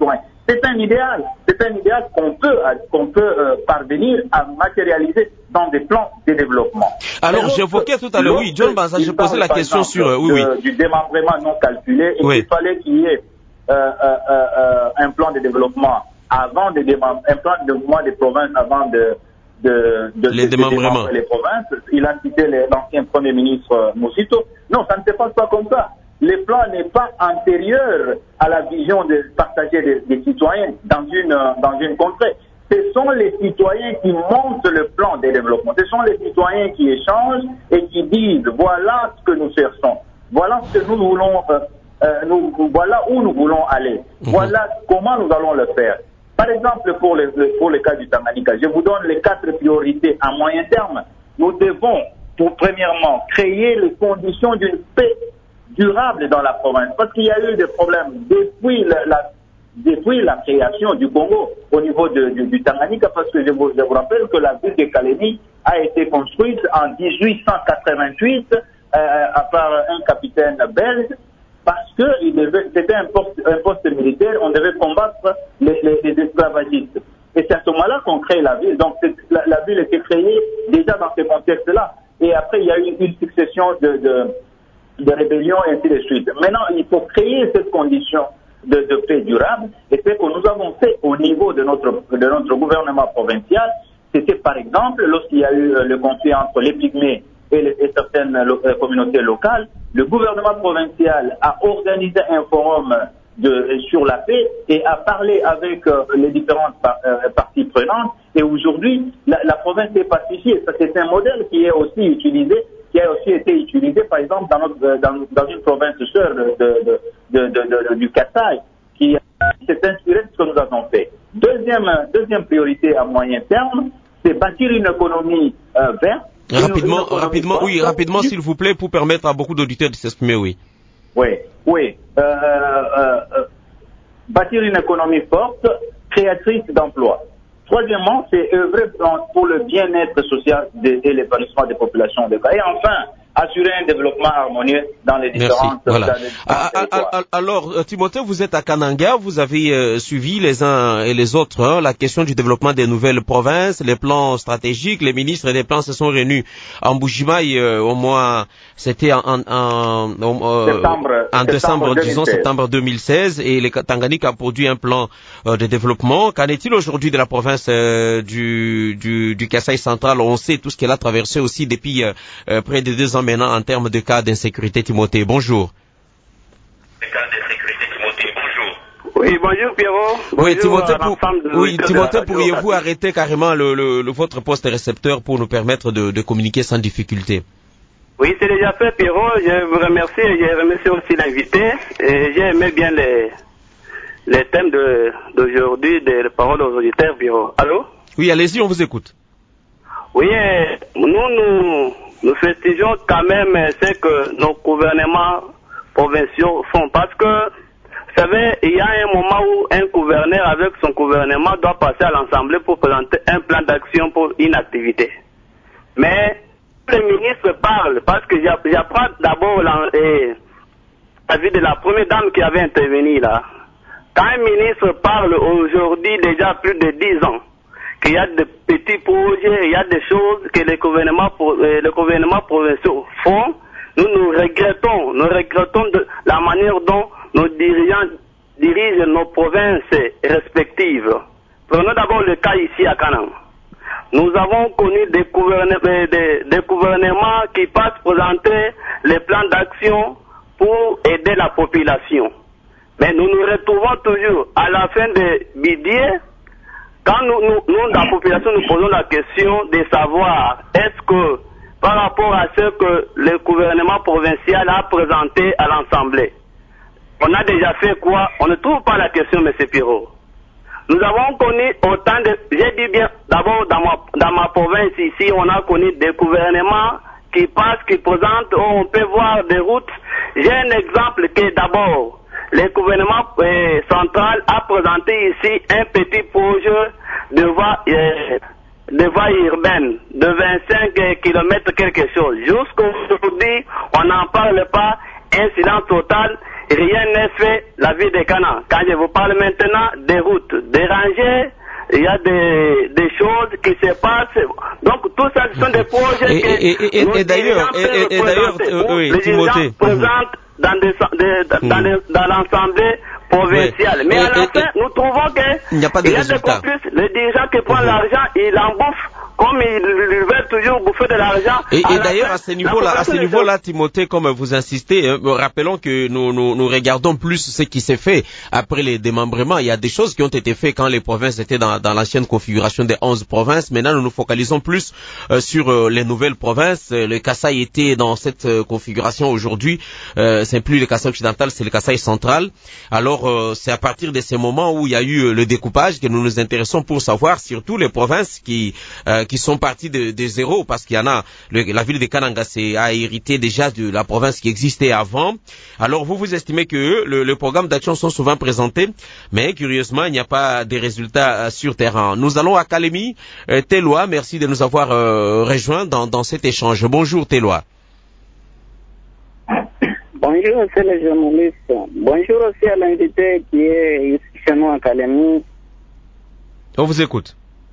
C'est un idéal, c'est un idéal qu'on peut, qu'on peut euh, parvenir à matérialiser dans des plans de développement.
Alors, j'évoquais tout à l'heure, oui, John Banza, je posais la question
exemple,
sur, oui,
de,
oui.
du démembrement non calculé, et
oui.
qu'il fallait qu'il y ait euh, euh, euh, un plan de développement avant de démem- un plan de développement des provinces avant de, de, de,
les
de, de démembrer les provinces. Il a cité les, l'ancien Premier ministre euh, Moussito. Non, ça ne se passe pas comme ça. Le plan n'est pas antérieur à la vision de partager des, des citoyens dans une, dans une contrée. Ce sont les citoyens qui montent le plan de développement. Ce sont les citoyens qui échangent et qui disent voilà ce que nous cherchons, voilà ce que nous voulons, euh, euh, nous, voilà où nous voulons aller, mmh. voilà comment nous allons le faire. Par exemple, pour le, pour le cas du Tanganyika, je vous donne les quatre priorités à moyen terme. Nous devons, pour premièrement, créer les conditions d'une paix durable dans la province, parce qu'il y a eu des problèmes depuis la, la, depuis la création du Congo au niveau de, de, du Tanganyika, parce que je vous, je vous rappelle que la ville de Kalemi a été construite en dix-huit cent quatre-vingt-huit euh, par un capitaine belge, parce que il devait, c'était un poste, un poste militaire, on devait combattre les, les, les esclavagistes. Et c'est à ce moment-là qu'on crée la ville. Donc la, la ville était créée déjà dans ce contexte-là. Et après, il y a eu une succession de, de de rébellion et ainsi de suite. Maintenant, il faut créer cette condition de, de paix durable, et ce que nous avons fait au niveau de notre, de notre gouvernement provincial, c'était par exemple, lorsqu'il y a eu le conflit entre les Pygmées et, les, et certaines lo, euh, communautés locales, le gouvernement provincial a organisé un forum de, sur la paix et a parlé avec euh, les différentes par, euh, parties prenantes, et aujourd'hui, la, la province est pacifiée. Ça, c'est un modèle qui est aussi utilisé qui a aussi été utilisé, par exemple, dans, notre, dans, dans une province sœur de, de, de, de, de, du Kasaï, qui s'est inspiré de ce que nous avons fait. Deuxième, deuxième priorité à moyen terme, c'est bâtir une économie euh, verte.
Rapidement, une, une rapidement, forte. oui, rapidement, s'il vous plaît, pour permettre à beaucoup d'auditeurs de s'exprimer, oui.
Oui, oui. Euh, euh, euh, bâtir une économie forte, créatrice d'emplois. Troisièmement, c'est œuvrer pour le bien-être social de, et l'épanouissement des populations de cas. Et enfin, assurer un développement harmonieux dans les différentes...
Merci. Voilà.
Dans les
à, à, à, alors, Timothée, vous êtes à Kananga, vous avez euh, suivi les uns et les autres hein, la question du développement des nouvelles provinces, les plans stratégiques, les ministres des plans se sont réunis en Bujimaï euh, au mois... C'était en, en, en, euh,
septembre,
en
septembre
décembre,
deux mille seize.
disons septembre deux mille seize, et le Tanganyika a produit un plan euh, de développement. Qu'en est-il aujourd'hui de la province euh, du, du, du Kasaï central? On sait tout ce qu'elle a traversé aussi depuis euh, euh, près de deux ans maintenant en termes de cas d'insécurité. Timothée, bonjour.
Oui, bonjour Pierrot. Bonjour
oui, Timothée, pour,
de
oui, Timothée pourriez-vous arrêter carrément le, le, le, votre poste récepteur pour nous permettre de, de communiquer sans difficulté?
Oui, c'est déjà fait, Pierrot. Je vous remercie et je remercie aussi l'invité. Et j'ai aimé bien les, les thèmes de, d'aujourd'hui, des paroles aux auditeurs, Pierrot. Allô?
Oui, allez-y, on vous écoute.
Oui, nous, nous, nous festigeons quand même ce que nos gouvernements provinciaux font. Parce que, vous savez, il y a un moment où un gouverneur avec son gouvernement doit passer à l'Assemblée pour présenter un plan d'action pour une activité. Mais, le ministre parle, parce que j'apprends d'abord l'avis de la première dame qui avait intervenu là. Quand un ministre parle aujourd'hui, déjà plus de dix ans, qu'il y a de petits projets, il y a des choses que les gouvernements, les gouvernements provinciaux font, nous nous regrettons, nous regrettons de la manière dont nos dirigeants dirigent nos provinces respectives. Prenons d'abord le cas ici à Kananga. Nous avons connu des gouvernements, des, des gouvernements qui passent présenter les plans d'action pour aider la population. Mais nous nous retrouvons toujours à la fin des budgets, quand nous, nous, nous, la population, nous posons la question de savoir est-ce que par rapport à ce que le gouvernement provincial a présenté à l'Assemblée, on a déjà fait quoi? On ne trouve pas la question, M. Pirot. Nous avons connu autant de... J'ai dit bien, d'abord, dans ma, dans ma province ici, on a connu des gouvernements qui passent, qui présentent, on peut voir des routes. J'ai un exemple que d'abord, le gouvernement euh, central a présenté ici un petit projet de voie, euh, de voie urbaine de vingt-cinq kilomètres quelque chose. Jusqu'aujourd'hui, on n'en parle pas, un silence total. rien n'est fait la ville de Cana. Quand je vous parle maintenant des routes dérangées, il y a des, des choses qui se passent. Donc tout ça ce sont des projets
et,
que
et, et, et, et d'ailleurs, et, et d'ailleurs, euh, oui,
les
Timothée,
présentent dans, des, de, dans, des, dans l'Assemblée provinciale. Oui. Mais et, à la et, fin, et, nous trouvons qu'il y a,
de
y a des complices. Les dirigeants qui prennent mmh. l'argent, ils en bouffent. Comme ils, ils veulent toujours bouffer de l'argent.
Et, et d'ailleurs, à ce niveau-là, à ce niveau-là, Timothée, comme vous insistez, hein, rappelons que nous, nous, nous regardons plus ce qui s'est fait après les démembrements. Il y a des choses qui ont été faites quand les provinces étaient dans, dans l'ancienne configuration des onze provinces. Maintenant, nous nous focalisons plus euh, sur euh, les nouvelles provinces. Le Kasaï était dans cette euh, configuration aujourd'hui. Euh, c'est plus le Kasaï occidental, c'est le Kasaï central. Alors, euh, c'est à partir de ces moments où il y a eu le découpage que nous nous intéressons pour savoir surtout les provinces qui euh, qui sont partis de, de zéro, parce qu'il y en a, le, la ville de Kananga a hérité déjà de la province qui existait avant. Alors vous, vous estimez que le, le programme d'action sont souvent présentés, mais curieusement, il n'y a pas de résultats sur terrain. Nous allons à Kalemi. Euh, Téloa, merci de nous avoir euh, rejoints dans, dans cet échange. Bonjour Téloa.
Bonjour aussi les journalistes. Bonjour aussi à l'invité qui est ici chez nous à Kalemi.
On vous écoute.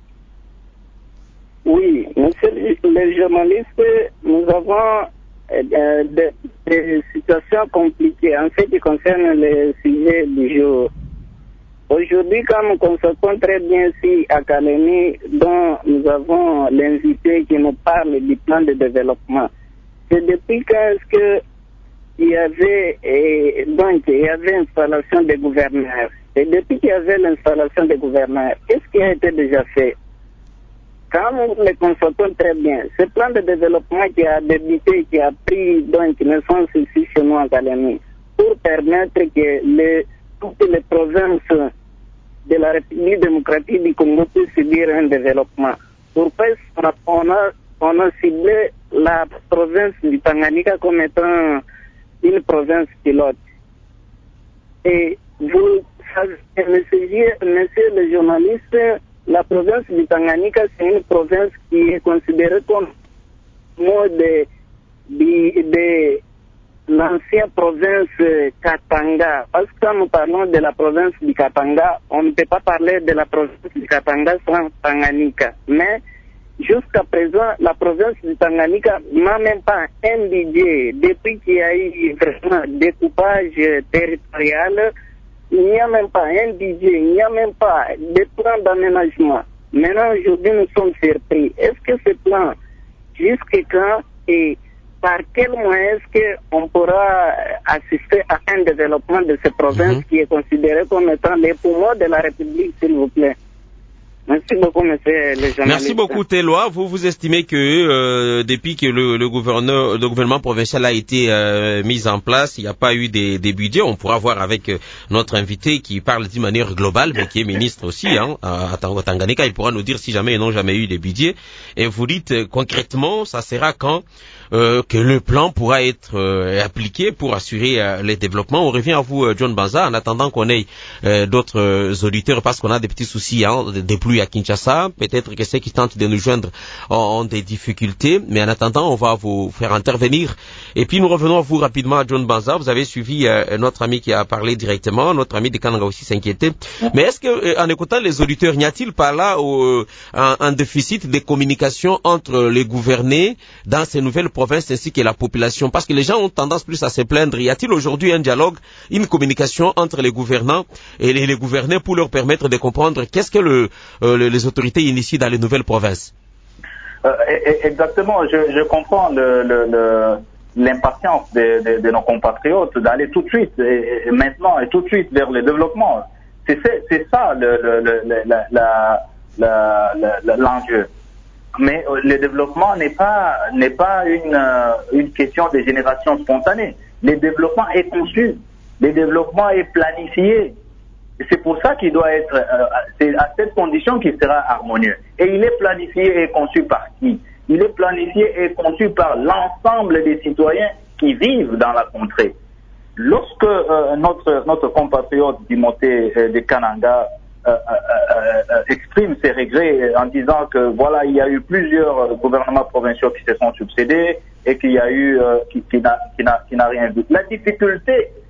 Oui, monsieur les journalistes, nous avons euh, des, des situations compliquées en ce qui concerne le sujet du jour. Aujourd'hui, comme nous constatons très bien ici à Kalemi, dont nous avons l'invité qui nous parle du plan de développement, c'est depuis quand que il y avait et donc il y avait installation des gouverneurs. Et depuis qu'il y avait l'installation des gouverneurs, qu'est-ce qui a été déjà fait? Quand nous le constatons très bien, ce plan de développement qui a débuté, qui a pris donc naissance ici chez nous en Kalemi, pour permettre que les, toutes les provinces de la République démocratique du Congo puissent subir un développement. Pourquoi on a, on a ciblé la province du Tanganyika comme étant une province pilote? Et vous savez, monsieur, monsieur le journaliste, la province du Tanganyika, c'est une province qui est considérée comme mot de, de, de l'ancienne province Katanga. Parce que quand nous parlons de la province du Katanga, on ne peut pas parler de la province du Katanga sans Tanganyika. Mais jusqu'à présent, la province du Tanganyika n'a même pas un budget. Depuis qu'il y a eu vraiment découpage territorial, il n'y a même pas un budget, il n'y a même pas de plan d'aménagement. Maintenant, aujourd'hui, nous sommes surpris. Est-ce que ce plan, jusqu'à quand et par quel moyen est-ce qu'on pourra assister à un développement de ces provinces mm-hmm. qui est considéré comme étant les poumons de la République, s'il vous plaît? Merci beaucoup, monsieur le journaliste.
Merci beaucoup, Téloa. Vous, vous estimez que euh, depuis que le, le, gouverneur, le gouvernement provincial a été euh, mis en place, il n'y a pas eu des, des budgets. On pourra voir avec euh, notre invité qui parle d'une manière globale, mais qui est ministre aussi, hein, à Tanganyika. Il pourra nous dire si jamais ils n'ont jamais eu des budgets. Et vous dites euh, concrètement, ça sera quand euh, que le plan pourra être euh, appliqué pour assurer euh, les développements. On revient à vous, euh, John Banza, en attendant qu'on ait euh, d'autres euh, auditeurs, parce qu'on a des petits soucis hein, des pluies à Kinshasa. Peut-être que ceux qui tentent de nous joindre ont, ont des difficultés, mais en attendant, on va vous faire intervenir. Et puis nous revenons à vous rapidement, à John Banza. Vous avez suivi euh, notre ami qui a parlé directement, notre ami de Kananga aussi s'inquiétait. Mais est-ce que, euh, en écoutant les auditeurs, n'y a-t-il pas là euh, un, un déficit de communication entre les gouvernés dans ces nouvelles provinces ainsi que la population? Parce que les gens ont tendance plus à se plaindre. Y a-t-il aujourd'hui un dialogue, une communication entre les gouvernants et les, les gouvernés pour leur permettre de comprendre qu'est-ce que le, euh, le, les autorités initient dans les nouvelles provinces?
euh, Exactement. Je, je comprends le, le, le, l'impatience de, de, de nos compatriotes d'aller tout de suite, et, et maintenant et tout de suite vers le développement. C'est, c'est, c'est ça le, le, le, la, la, la, la, l'enjeu. Mais euh, le développement n'est pas n'est pas une euh, une question de génération spontanée. Le développement est conçu, le développement est planifié. C'est pour ça qu'il doit être, euh, c'est à cette condition qu'il sera harmonieux. Et il est planifié et conçu par qui? Il est planifié et conçu par l'ensemble des citoyens qui vivent dans la contrée. Lorsque euh, notre notre compatriote Timothée euh, de Kananga euh, euh, euh, exprime ses regrets en disant que voilà, il y a eu plusieurs gouvernements provinciaux qui se sont succédés et qu'il y a eu euh, qui, qui n'a qui n'a qui n'a rien vu. La difficulté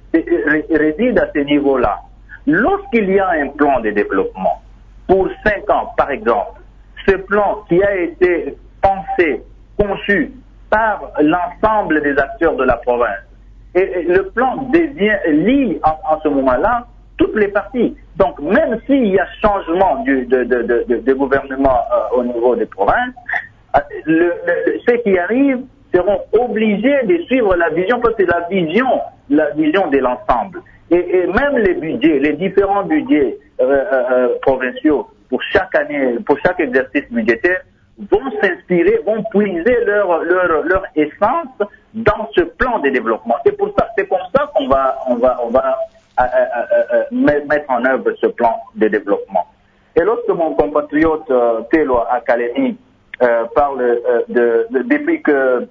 réside à ce niveau-là. Lorsqu'il y a un plan de développement, pour cinq ans par exemple, ce plan qui a été pensé, conçu par l'ensemble des acteurs de la province, et le plan devient, lie en, en ce moment-là toutes les parties. Donc même s'il y a changement du, de, de, de, de, de gouvernement euh, au niveau des provinces, le, le, ceux qui arrivent seront obligés de suivre la vision, parce que c'est la vision, la vision de l'ensemble. Et, et même les budgets, les différents budgets euh, euh, provinciaux pour chaque année, pour chaque exercice budgétaire, vont s'inspirer, vont puiser leur, leur, leur essence dans ce plan de développement. C'est pour ça, c'est pour ça qu'on va, on va, on va euh, euh, euh, mettre en œuvre ce plan de développement. Et lorsque mon compatriote euh, Télo Akalemi euh, parle euh, de, de depuis que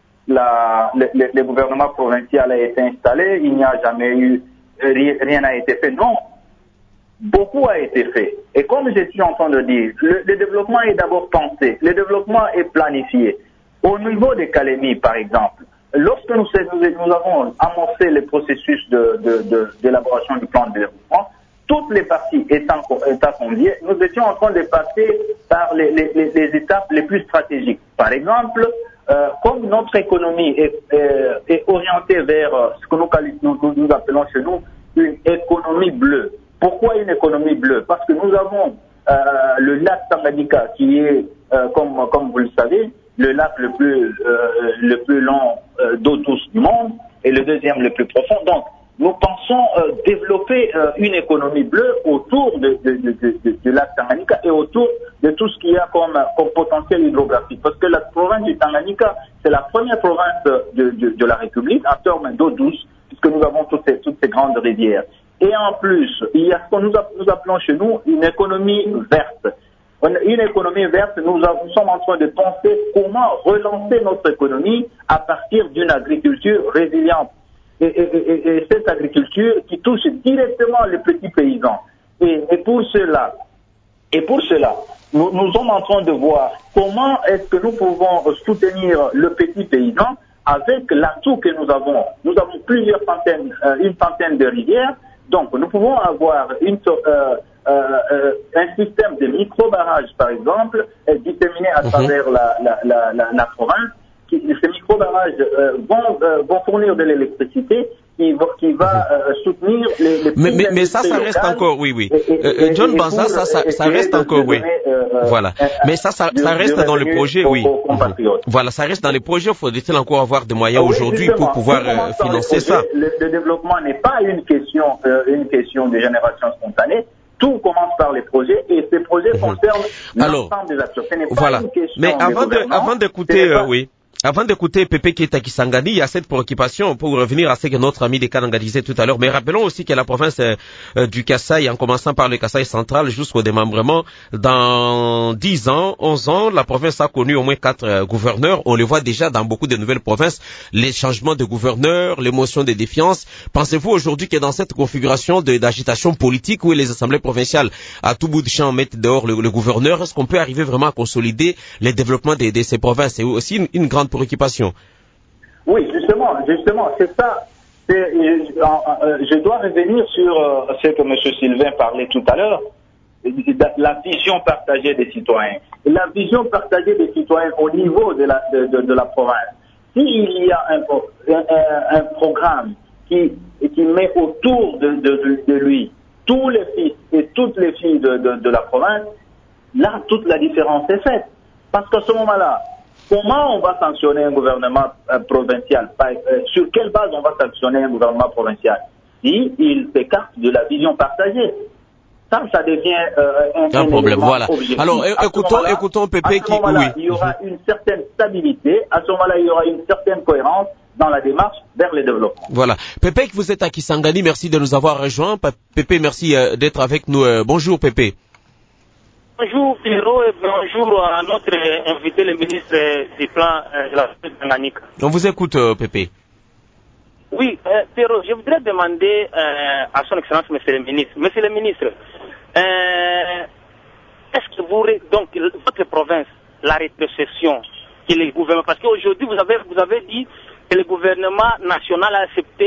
la, le, le, le gouvernement provincial a été installé, il n'y a jamais eu rien n'a été fait. Non, beaucoup a été fait. Et comme je suis en train de dire, le, le développement est d'abord pensé, le développement est planifié. Au niveau de Kalemi, par exemple, lorsque nous, nous avons amorcé le processus de, de, de, d'élaboration du plan de développement, toutes les parties étant, étant conviées, nous étions en train de passer par les, les, les étapes les plus stratégiques. Par exemple, euh, comme notre économie est, est, est orientée vers ce que nous, nous, nous appelons chez nous une économie bleue. Pourquoi une économie bleue? Parce que nous avons euh, le lac Tanganyika qui est, euh, comme, comme vous le savez, le lac le plus, euh, le plus long euh, d'eau douce du monde et le deuxième le plus profond. Donc, nous pensons euh, développer euh, une économie bleue autour de, de, de, de, de, de lac Tanganyika et autour de tout ce qu'il y a comme, comme potentiel hydrographique. Parce que la province du Tanganyika, c'est la première province de, de, de la République en termes d'eau douce, puisque nous avons toutes ces, toutes ces grandes rivières. Et en plus, il y a ce que nous, nous appelons chez nous une économie verte. Une économie verte, nous, nous sommes en train de penser comment relancer notre économie à partir d'une agriculture résiliente. Et, et, et, et cette agriculture qui touche directement les petits paysans. Et, et pour cela, et pour cela, nous, nous sommes en train de voir comment est-ce que nous pouvons soutenir le petit paysan avec l'atout que nous avons. Nous avons plusieurs centaines, euh, une centaine de rivières. Donc, nous pouvons avoir une, euh, euh, euh, un système de micro-barrages, par exemple, disséminé à travers la, la, la, la, la province. Qui, ces micro-barrages euh, vont, euh, vont fournir de l'électricité qui va, qui va euh, soutenir les, les
mais, mais, mais ça, ça reste encore, oui, oui. Et, et, et, John Banza, ça, ça, ça reste encore, oui. Euh, voilà. Euh, mais ça, ça, ça reste dans le projet, oui. Voilà, ça reste dans les projets. Faut-il encore avoir des moyens oui, aujourd'hui pour pouvoir euh, financer ça?
Le, le développement n'est pas une question, euh, une question de génération spontanée. Tout commence par les projets et ces projets mmh. concernent l'ensemble des acteurs. Ce n'est pas
voilà.
une question
mais avant de, avant d'écouter,
pas...
euh, oui. Avant d'écouter Pépé Keita Kisangani, il y a cette préoccupation pour revenir à ce que notre ami Dekananga disait tout à l'heure. Mais rappelons aussi que la province euh, du Kasaï, en commençant par le Kasaï central jusqu'au démembrement, dans dix ans, onze ans, la province a connu au moins quatre euh, gouverneurs. On le voit déjà dans beaucoup de nouvelles provinces, les changements de gouverneurs, l'émotion de défiance. Pensez-vous aujourd'hui que dans cette configuration de, d'agitation politique où les assemblées provinciales à tout bout de champ mettent dehors le, le gouverneur, est-ce qu'on peut arriver vraiment à consolider le développement de, de ces provinces? C'est aussi une, une grande préoccupation.
Oui, justement, justement, c'est ça. C'est, je, euh, je dois revenir sur euh, ce que M. Sylvain parlait tout à l'heure, la vision partagée des citoyens. La vision partagée des citoyens au niveau de la, de, de, de la province. S'il y a un, un, un programme qui, qui met autour de, de, de lui tous les fils et toutes les filles de, de, de la province, là, toute la différence est faite. Parce qu'à ce moment-là, comment on va sanctionner un gouvernement euh, provincial? euh, Sur quelle base on va sanctionner un gouvernement provincial? Si il s'écarte de la vision partagée. Ça, ça devient euh, un,
un, un problème. Voilà.
Objectif.
Alors, écoutons, écoutons Pépé qui, oui.
Il y aura une certaine stabilité. À ce moment-là, il y aura une certaine cohérence dans la démarche vers le développement.
Voilà. Pépé, vous êtes à Kisangani. Merci de nous avoir rejoints. Pépé, merci euh, d'être avec nous. Euh, bonjour, Pépé.
Bonjour Pierrot et bonjour à notre invité, le ministre du plan de la Tanganyika.
On vous écoute, euh, Pépé.
Oui, euh, Pierrot, je voudrais demander euh, à son Excellence, Monsieur le ministre. Monsieur le ministre, euh, est-ce que vous, donc, votre province, la rétrocession, que le gouvernement, parce qu'aujourd'hui vous avez, vous avez dit que le gouvernement national a accepté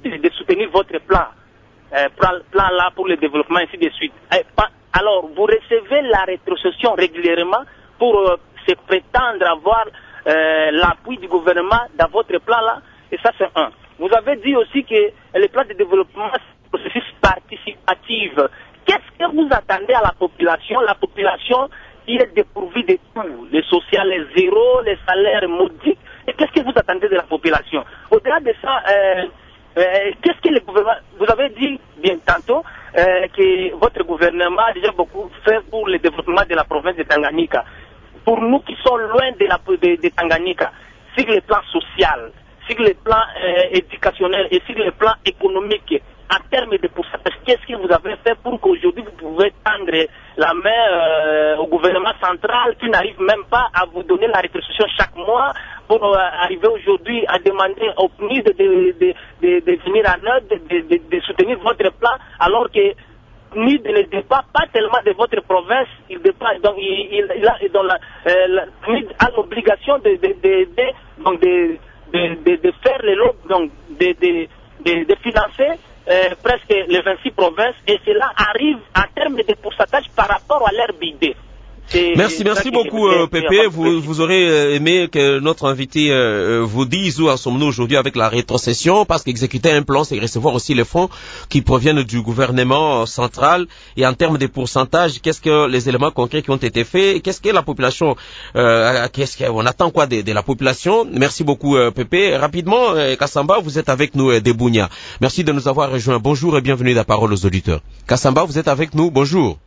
de soutenir votre plan, euh, plan, plan là pour le développement, ainsi de suite. Et, alors, vous recevez la rétrocession régulièrement pour euh, se prétendre avoir euh, l'appui du gouvernement dans votre plan là, et ça c'est un. Vous avez dit aussi que le plan de développement c'est un processus participatif. Qu'est-ce que vous attendez à la population? La population qui est dépourvue de tout, le social est zéro, les salaires modiques. Et qu'est-ce que vous attendez de la population? Au-delà de ça, euh, euh, qu'est-ce que le gouvernement... Vous avez dit bien tantôt euh, que votre gouvernement a déjà beaucoup fait pour le développement de la province de Tanganyika. Pour nous qui sommes loin de, la, de, de Tanganyika, sur le plan social, sur le plan euh, éducationnel et sur le plan économique, en termes de pourcentage, qu'est-ce que vous avez fait pour qu'aujourd'hui vous pouvez tendre la main euh, au gouvernement central qui n'arrive même pas à vous donner la rétrocession chaque mois pour euh, arriver aujourd'hui à demander au P N U D de, de, de, de venir en aide, de, de, de soutenir votre plan, alors que P N U D ne dépend pas tellement de votre province, il dépend, donc il, il, il a, dans la, euh, la, P N U D a l'obligation de, de, de, de, donc de, de, de, de faire les lots, donc de, de, de, de financer Euh, presque les vingt-six provinces, et cela arrive en termes de pourcentage par rapport à leur budget.
Merci, merci beaucoup, euh, Pépé. Vous, vous aurez aimé que notre invité euh, vous dise où en sommes-nous aujourd'hui avec la rétrocession, parce qu'exécuter un plan, c'est recevoir aussi les fonds qui proviennent du gouvernement central. Et en termes de pourcentage, qu'est-ce que les éléments concrets qui ont été faits? Qu'est-ce que la population, euh, qu'est-ce qu'on attend quoi de, de la population? Merci beaucoup, euh, Pépé. Rapidement, euh, Kassamba, vous êtes avec nous, euh, de Bunia. Merci de nous avoir rejoints. Bonjour et bienvenue à la parole aux auditeurs. Kassamba, vous êtes avec nous. Bonjour.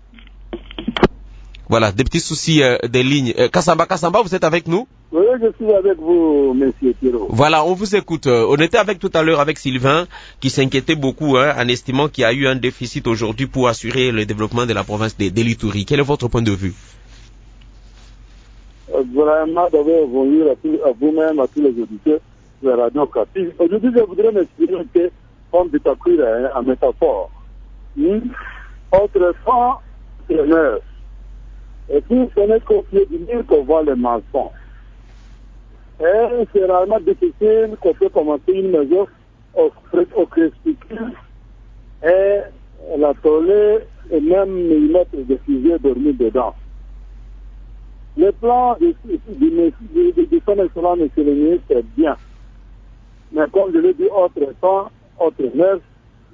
Voilà, des petits soucis euh, des lignes. Euh, Kassamba, Kassamba, vous êtes avec nous?
Oui, je suis avec vous, monsieur Thiro.
Voilà, on vous écoute. Euh, on était avec tout à l'heure avec Sylvain, qui s'inquiétait beaucoup hein, en estimant qu'il y a eu un déficit aujourd'hui pour assurer le développement de la province de, de l'Ituri. Quel est votre point de vue?
euh, Vraiment, d'abord, bonjour à, à vous-même, à tous les auditeurs de la radio Capi. Aujourd'hui, je voudrais m'exprimer que, comme dit à en métaphore, hmm? Autre sang, c'est meurt. Et puis, ce n'est qu'au pied du mur qu'on voit les mensonges. Et c'est réellement difficile qu'on peut commencer une maison au, au crépuscule et la toller et même y mettre des fusées dormir dedans. Le plan du son excellent monsieur le ministre est bien. Mais comme je l'ai dit, autre temps, autre neuf,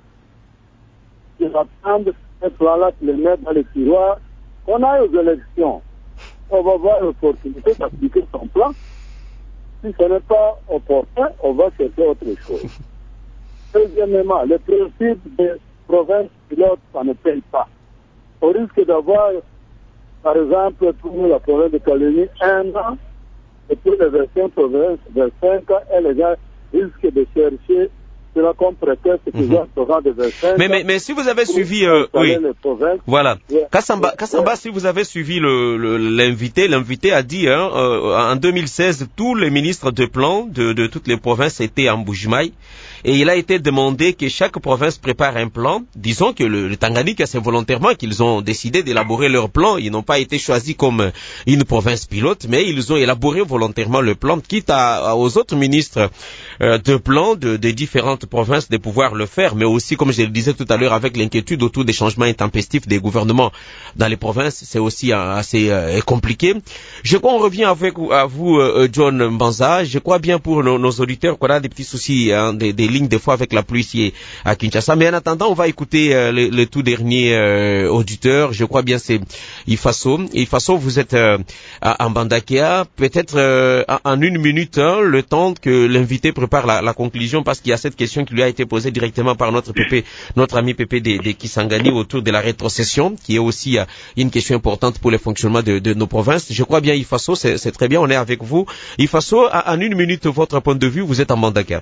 ils attendent un plan-là qui les met dans les tiroirs. On a aux élections, on va voir l'opportunité d'appliquer son plan. Si ce n'est pas opportun, on va chercher autre chose. Deuxièmement, le principe des provinces pilotes, ça ne paye pas. On risque d'avoir, par exemple, pour la province de Calédonie, un an, et pour les vingt-cinq provinces, vingt-cinq ans, et les gens risquent de chercher cela comme prétexte qu'ils ont ce rang de vingt-cinq.
Mais, mais, mais si vous avez suivi, euh, oui, voilà. Kassamba, Kassamba, si vous avez suivi le, le, l'invité, l'invité a dit, hein, euh, en deux mille seize, tous les ministres de plan de, de toutes les provinces étaient en Bujimaï. Et il a été demandé que chaque province prépare un plan. Disons que le, le Tanganyika, c'est volontairement qu'ils ont décidé d'élaborer leur plan. Ils n'ont pas été choisis comme une province pilote, mais ils ont élaboré volontairement le plan, quitte à, à, aux autres ministres euh, de plan de, de différentes provinces de pouvoir le faire. Mais aussi, comme je le disais tout à l'heure, avec l'inquiétude autour des changements intempestifs des gouvernements dans les provinces, c'est aussi euh, assez euh, compliqué. Je crois qu'on revient avec à vous, euh, John Mbanza. Je crois bien pour nos, nos auditeurs qu'on a des petits soucis, hein, des, des lignes des fois avec la pluie ici à Kinshasa. Mais en attendant, on va écouter euh, le, le tout dernier euh, auditeur. Je crois bien c'est Ifaso. Ifaso, vous êtes euh, à Mbandakea. Peut-être euh, en une minute, hein, le temps que l'invité prépare la, la conclusion, parce qu'il y a cette question qui lui a été posée directement par notre Pépé, notre ami Pépé de, de Kisangani autour de la rétrocession, qui est aussi euh, une question importante pour le fonctionnement de, de nos provinces. Je crois bien, Ifaso, c'est, c'est très bien, on est avec vous. Ifaso, en une minute, votre point de vue, vous êtes en Mbandakea.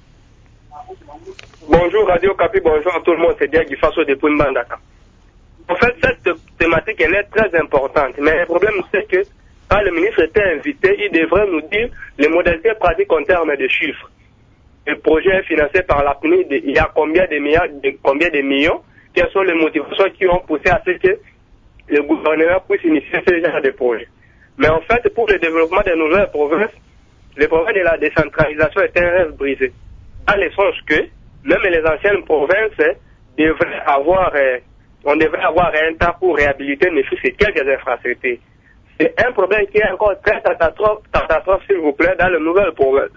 Bonjour Radio Capi, bonjour à tout le monde, c'est Diag Ifaso depuis Mbandaka. En fait, cette thématique, elle est très importante, mais le problème c'est que quand le ministre était invité, il devrait nous dire les modalités pratiques en termes de chiffres. Le projet est financé par la P N U D, il y a combien de milliards, de, combien de millions, quelles sont les motivations qui ont poussé à ce que le gouvernement puisse initier ce genre de projet. Mais en fait, pour le développement des nouvelles provinces, le projet de la décentralisation est un rêve brisé. Dans le sens que même les anciennes provinces devraient avoir, euh, on devrait avoir un temps pour réhabiliter ne fût-ce que quelques infrastructures. C'est un problème qui est encore très catastrophe, catastrophe s'il vous plaît, dans les nouvelles provinces.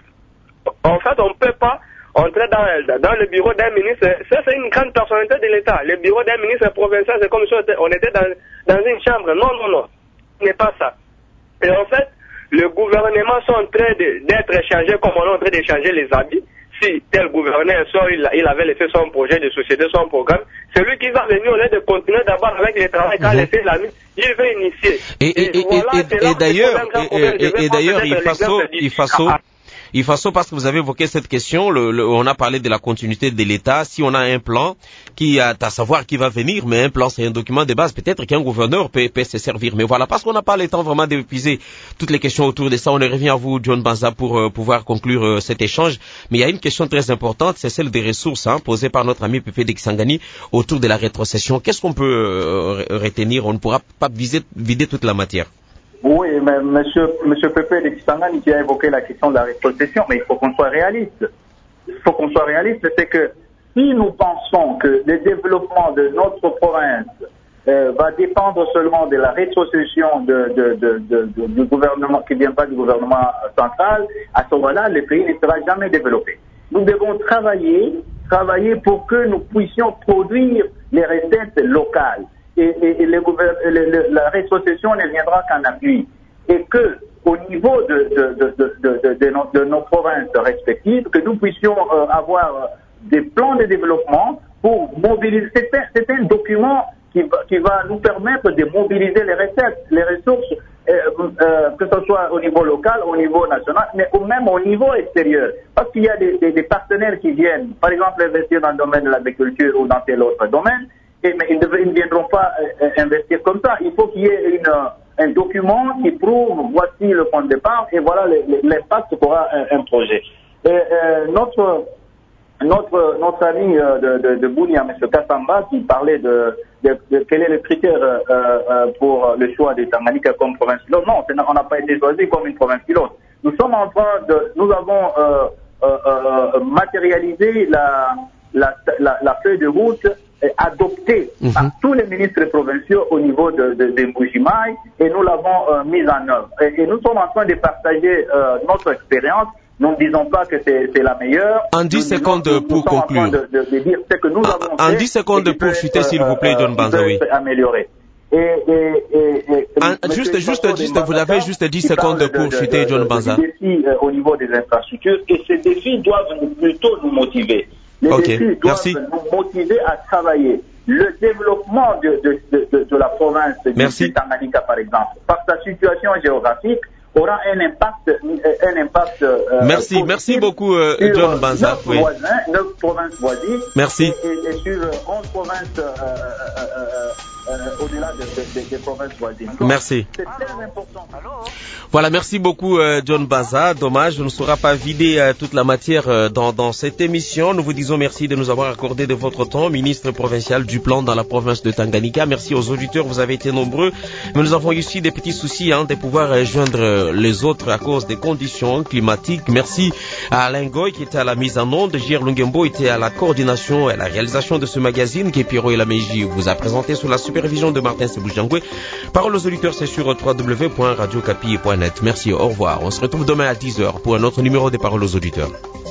En fait, on ne peut pas entrer dans, dans le bureau d'un ministre. Ça, c'est une grande personnalité de l'État. Le bureau d'un ministre provincial, c'est comme si on était dans, dans une chambre. Non, non, non. Ce n'est pas ça. Et en fait, le gouvernement sont en train d'être échangés comme on est en train d'échanger les habits. Si tel gouverneur sort, il, il avait fait son projet de société, son programme, c'est lui qui va venir au lieu de continuer d'abord avec le travail quand il fait la nuit, il veut initier.
Et, et, et, voilà, et, et, et d'ailleurs, et, et, et d'ailleurs, il façon, il façon, il façon parce que vous avez évoqué cette question, le, le, on a parlé de la continuité de l'État. Si on a un plan qui a à savoir qui va venir, mais un plan c'est un document de base, peut-être qu'un gouverneur peut, peut se servir. Mais voilà, parce qu'on n'a pas le temps vraiment d'épuiser toutes les questions autour de ça, on revient à vous, John Banza, pour euh, pouvoir conclure euh, cet échange. Mais il y a une question très importante, c'est celle des ressources, hein, posée par notre ami Pépé de Kisangani autour de la rétrocession. Qu'est-ce qu'on peut euh, retenir? On ne pourra pas viser, vider toute la matière.
Oui, mais monsieur, monsieur Pépé de Kisangani qui a évoqué la question de la rétrocession, mais il faut qu'on soit réaliste. Il faut qu'on soit réaliste, c'est que si nous pensons que le développement de notre province euh, va dépendre seulement de la rétrocession de, de, de, de, de, du gouvernement, qui ne vient pas du gouvernement central, à ce moment-là, le pays ne sera jamais développé. Nous devons travailler, travailler pour que nous puissions produire les recettes locales. Et, et, et le, le, le, la rétrocession ne viendra qu'en appui. Et que, au niveau de, de, de, de, de, de, de, nos, de nos provinces respectives, que nous puissions euh, avoir des plans de développement pour mobiliser. C'est un, c'est un document qui va, qui va nous permettre de mobiliser les recettes, les ressources, euh, euh, que ce soit au niveau local, au niveau national, mais ou même au niveau extérieur. Parce qu'il y a des, des, des partenaires qui viennent, par exemple, investir dans le domaine de l'agriculture ou dans tel autre domaine. Et, mais ils ne, ils ne viendront pas euh, investir comme ça. Il faut qu'il y ait une, un document qui prouve voici le point de départ et voilà l'impact qu'aura un, un projet. Et, euh, notre, notre, notre ami euh, de, de, de Bounia, M. Kassamba, qui parlait de, de, de quel est le critère euh, euh, pour le choix des Tanganyika comme province pilote. Non, on n'a pas été choisi comme une province pilote. Nous sommes en train de, nous avons euh, euh, euh, matérialisé la, la, la, la feuille de route adopté mm-hmm. par tous les ministres provinciaux au niveau de, de, de Mbujimaï et nous l'avons euh, mise en œuvre. Et, et nous sommes en train de partager euh, notre expérience. Nous ne disons pas que c'est, c'est la meilleure.
En dix
nous
secondes
disons,
pour
nous
conclure.
De, de, de dire ce que nous avons
en
fait
dix secondes pour chuter, euh, s'il vous plaît, John Banza, oui.
Améliorer. Et, et, et, et,
en, juste, juste, juste, vous avez juste dix secondes pour de, chuter, de, John Banza.
Des défis euh, au niveau des infrastructures et ces défis doivent plutôt nous motiver. Les
okay.
défis doivent Merci. nous motiver à travailler. Le développement de, de, de, de, de la province du Tanganyika, par exemple, par sa situation géographique, aura un impact, un impact. Euh,
merci, merci beaucoup, euh, John Banza.
Neuf oui. voisins, neuf provinces voisines.
Merci.
Et, et, et sur onze provinces euh, euh, euh, euh, au-delà de, de, de, des provinces voisines. Donc,
merci.
C'est très important.
Voilà, merci beaucoup, euh, John Banza. Dommage, on ne saura pas vider euh, toute la matière euh, dans, dans cette émission. Nous vous disons merci de nous avoir accordé de votre temps, ministre provincial du plan dans la province de Tanganyika. Merci aux auditeurs, vous avez été nombreux. Mais nous avons ici des petits soucis hein, de pouvoir euh, joindre euh, les autres à cause des conditions climatiques. Merci à Alain Goy qui était à la mise en onde. J R Lungembo était à la coordination et à la réalisation de ce magazine que Pierrot et la Mégie vous a présenté sous la supervision de Martin Seboujangué. Parole aux auditeurs, c'est sur w w w point radio capi point net. Merci, au revoir. On se retrouve demain à dix heures pour un autre numéro des Paroles aux auditeurs.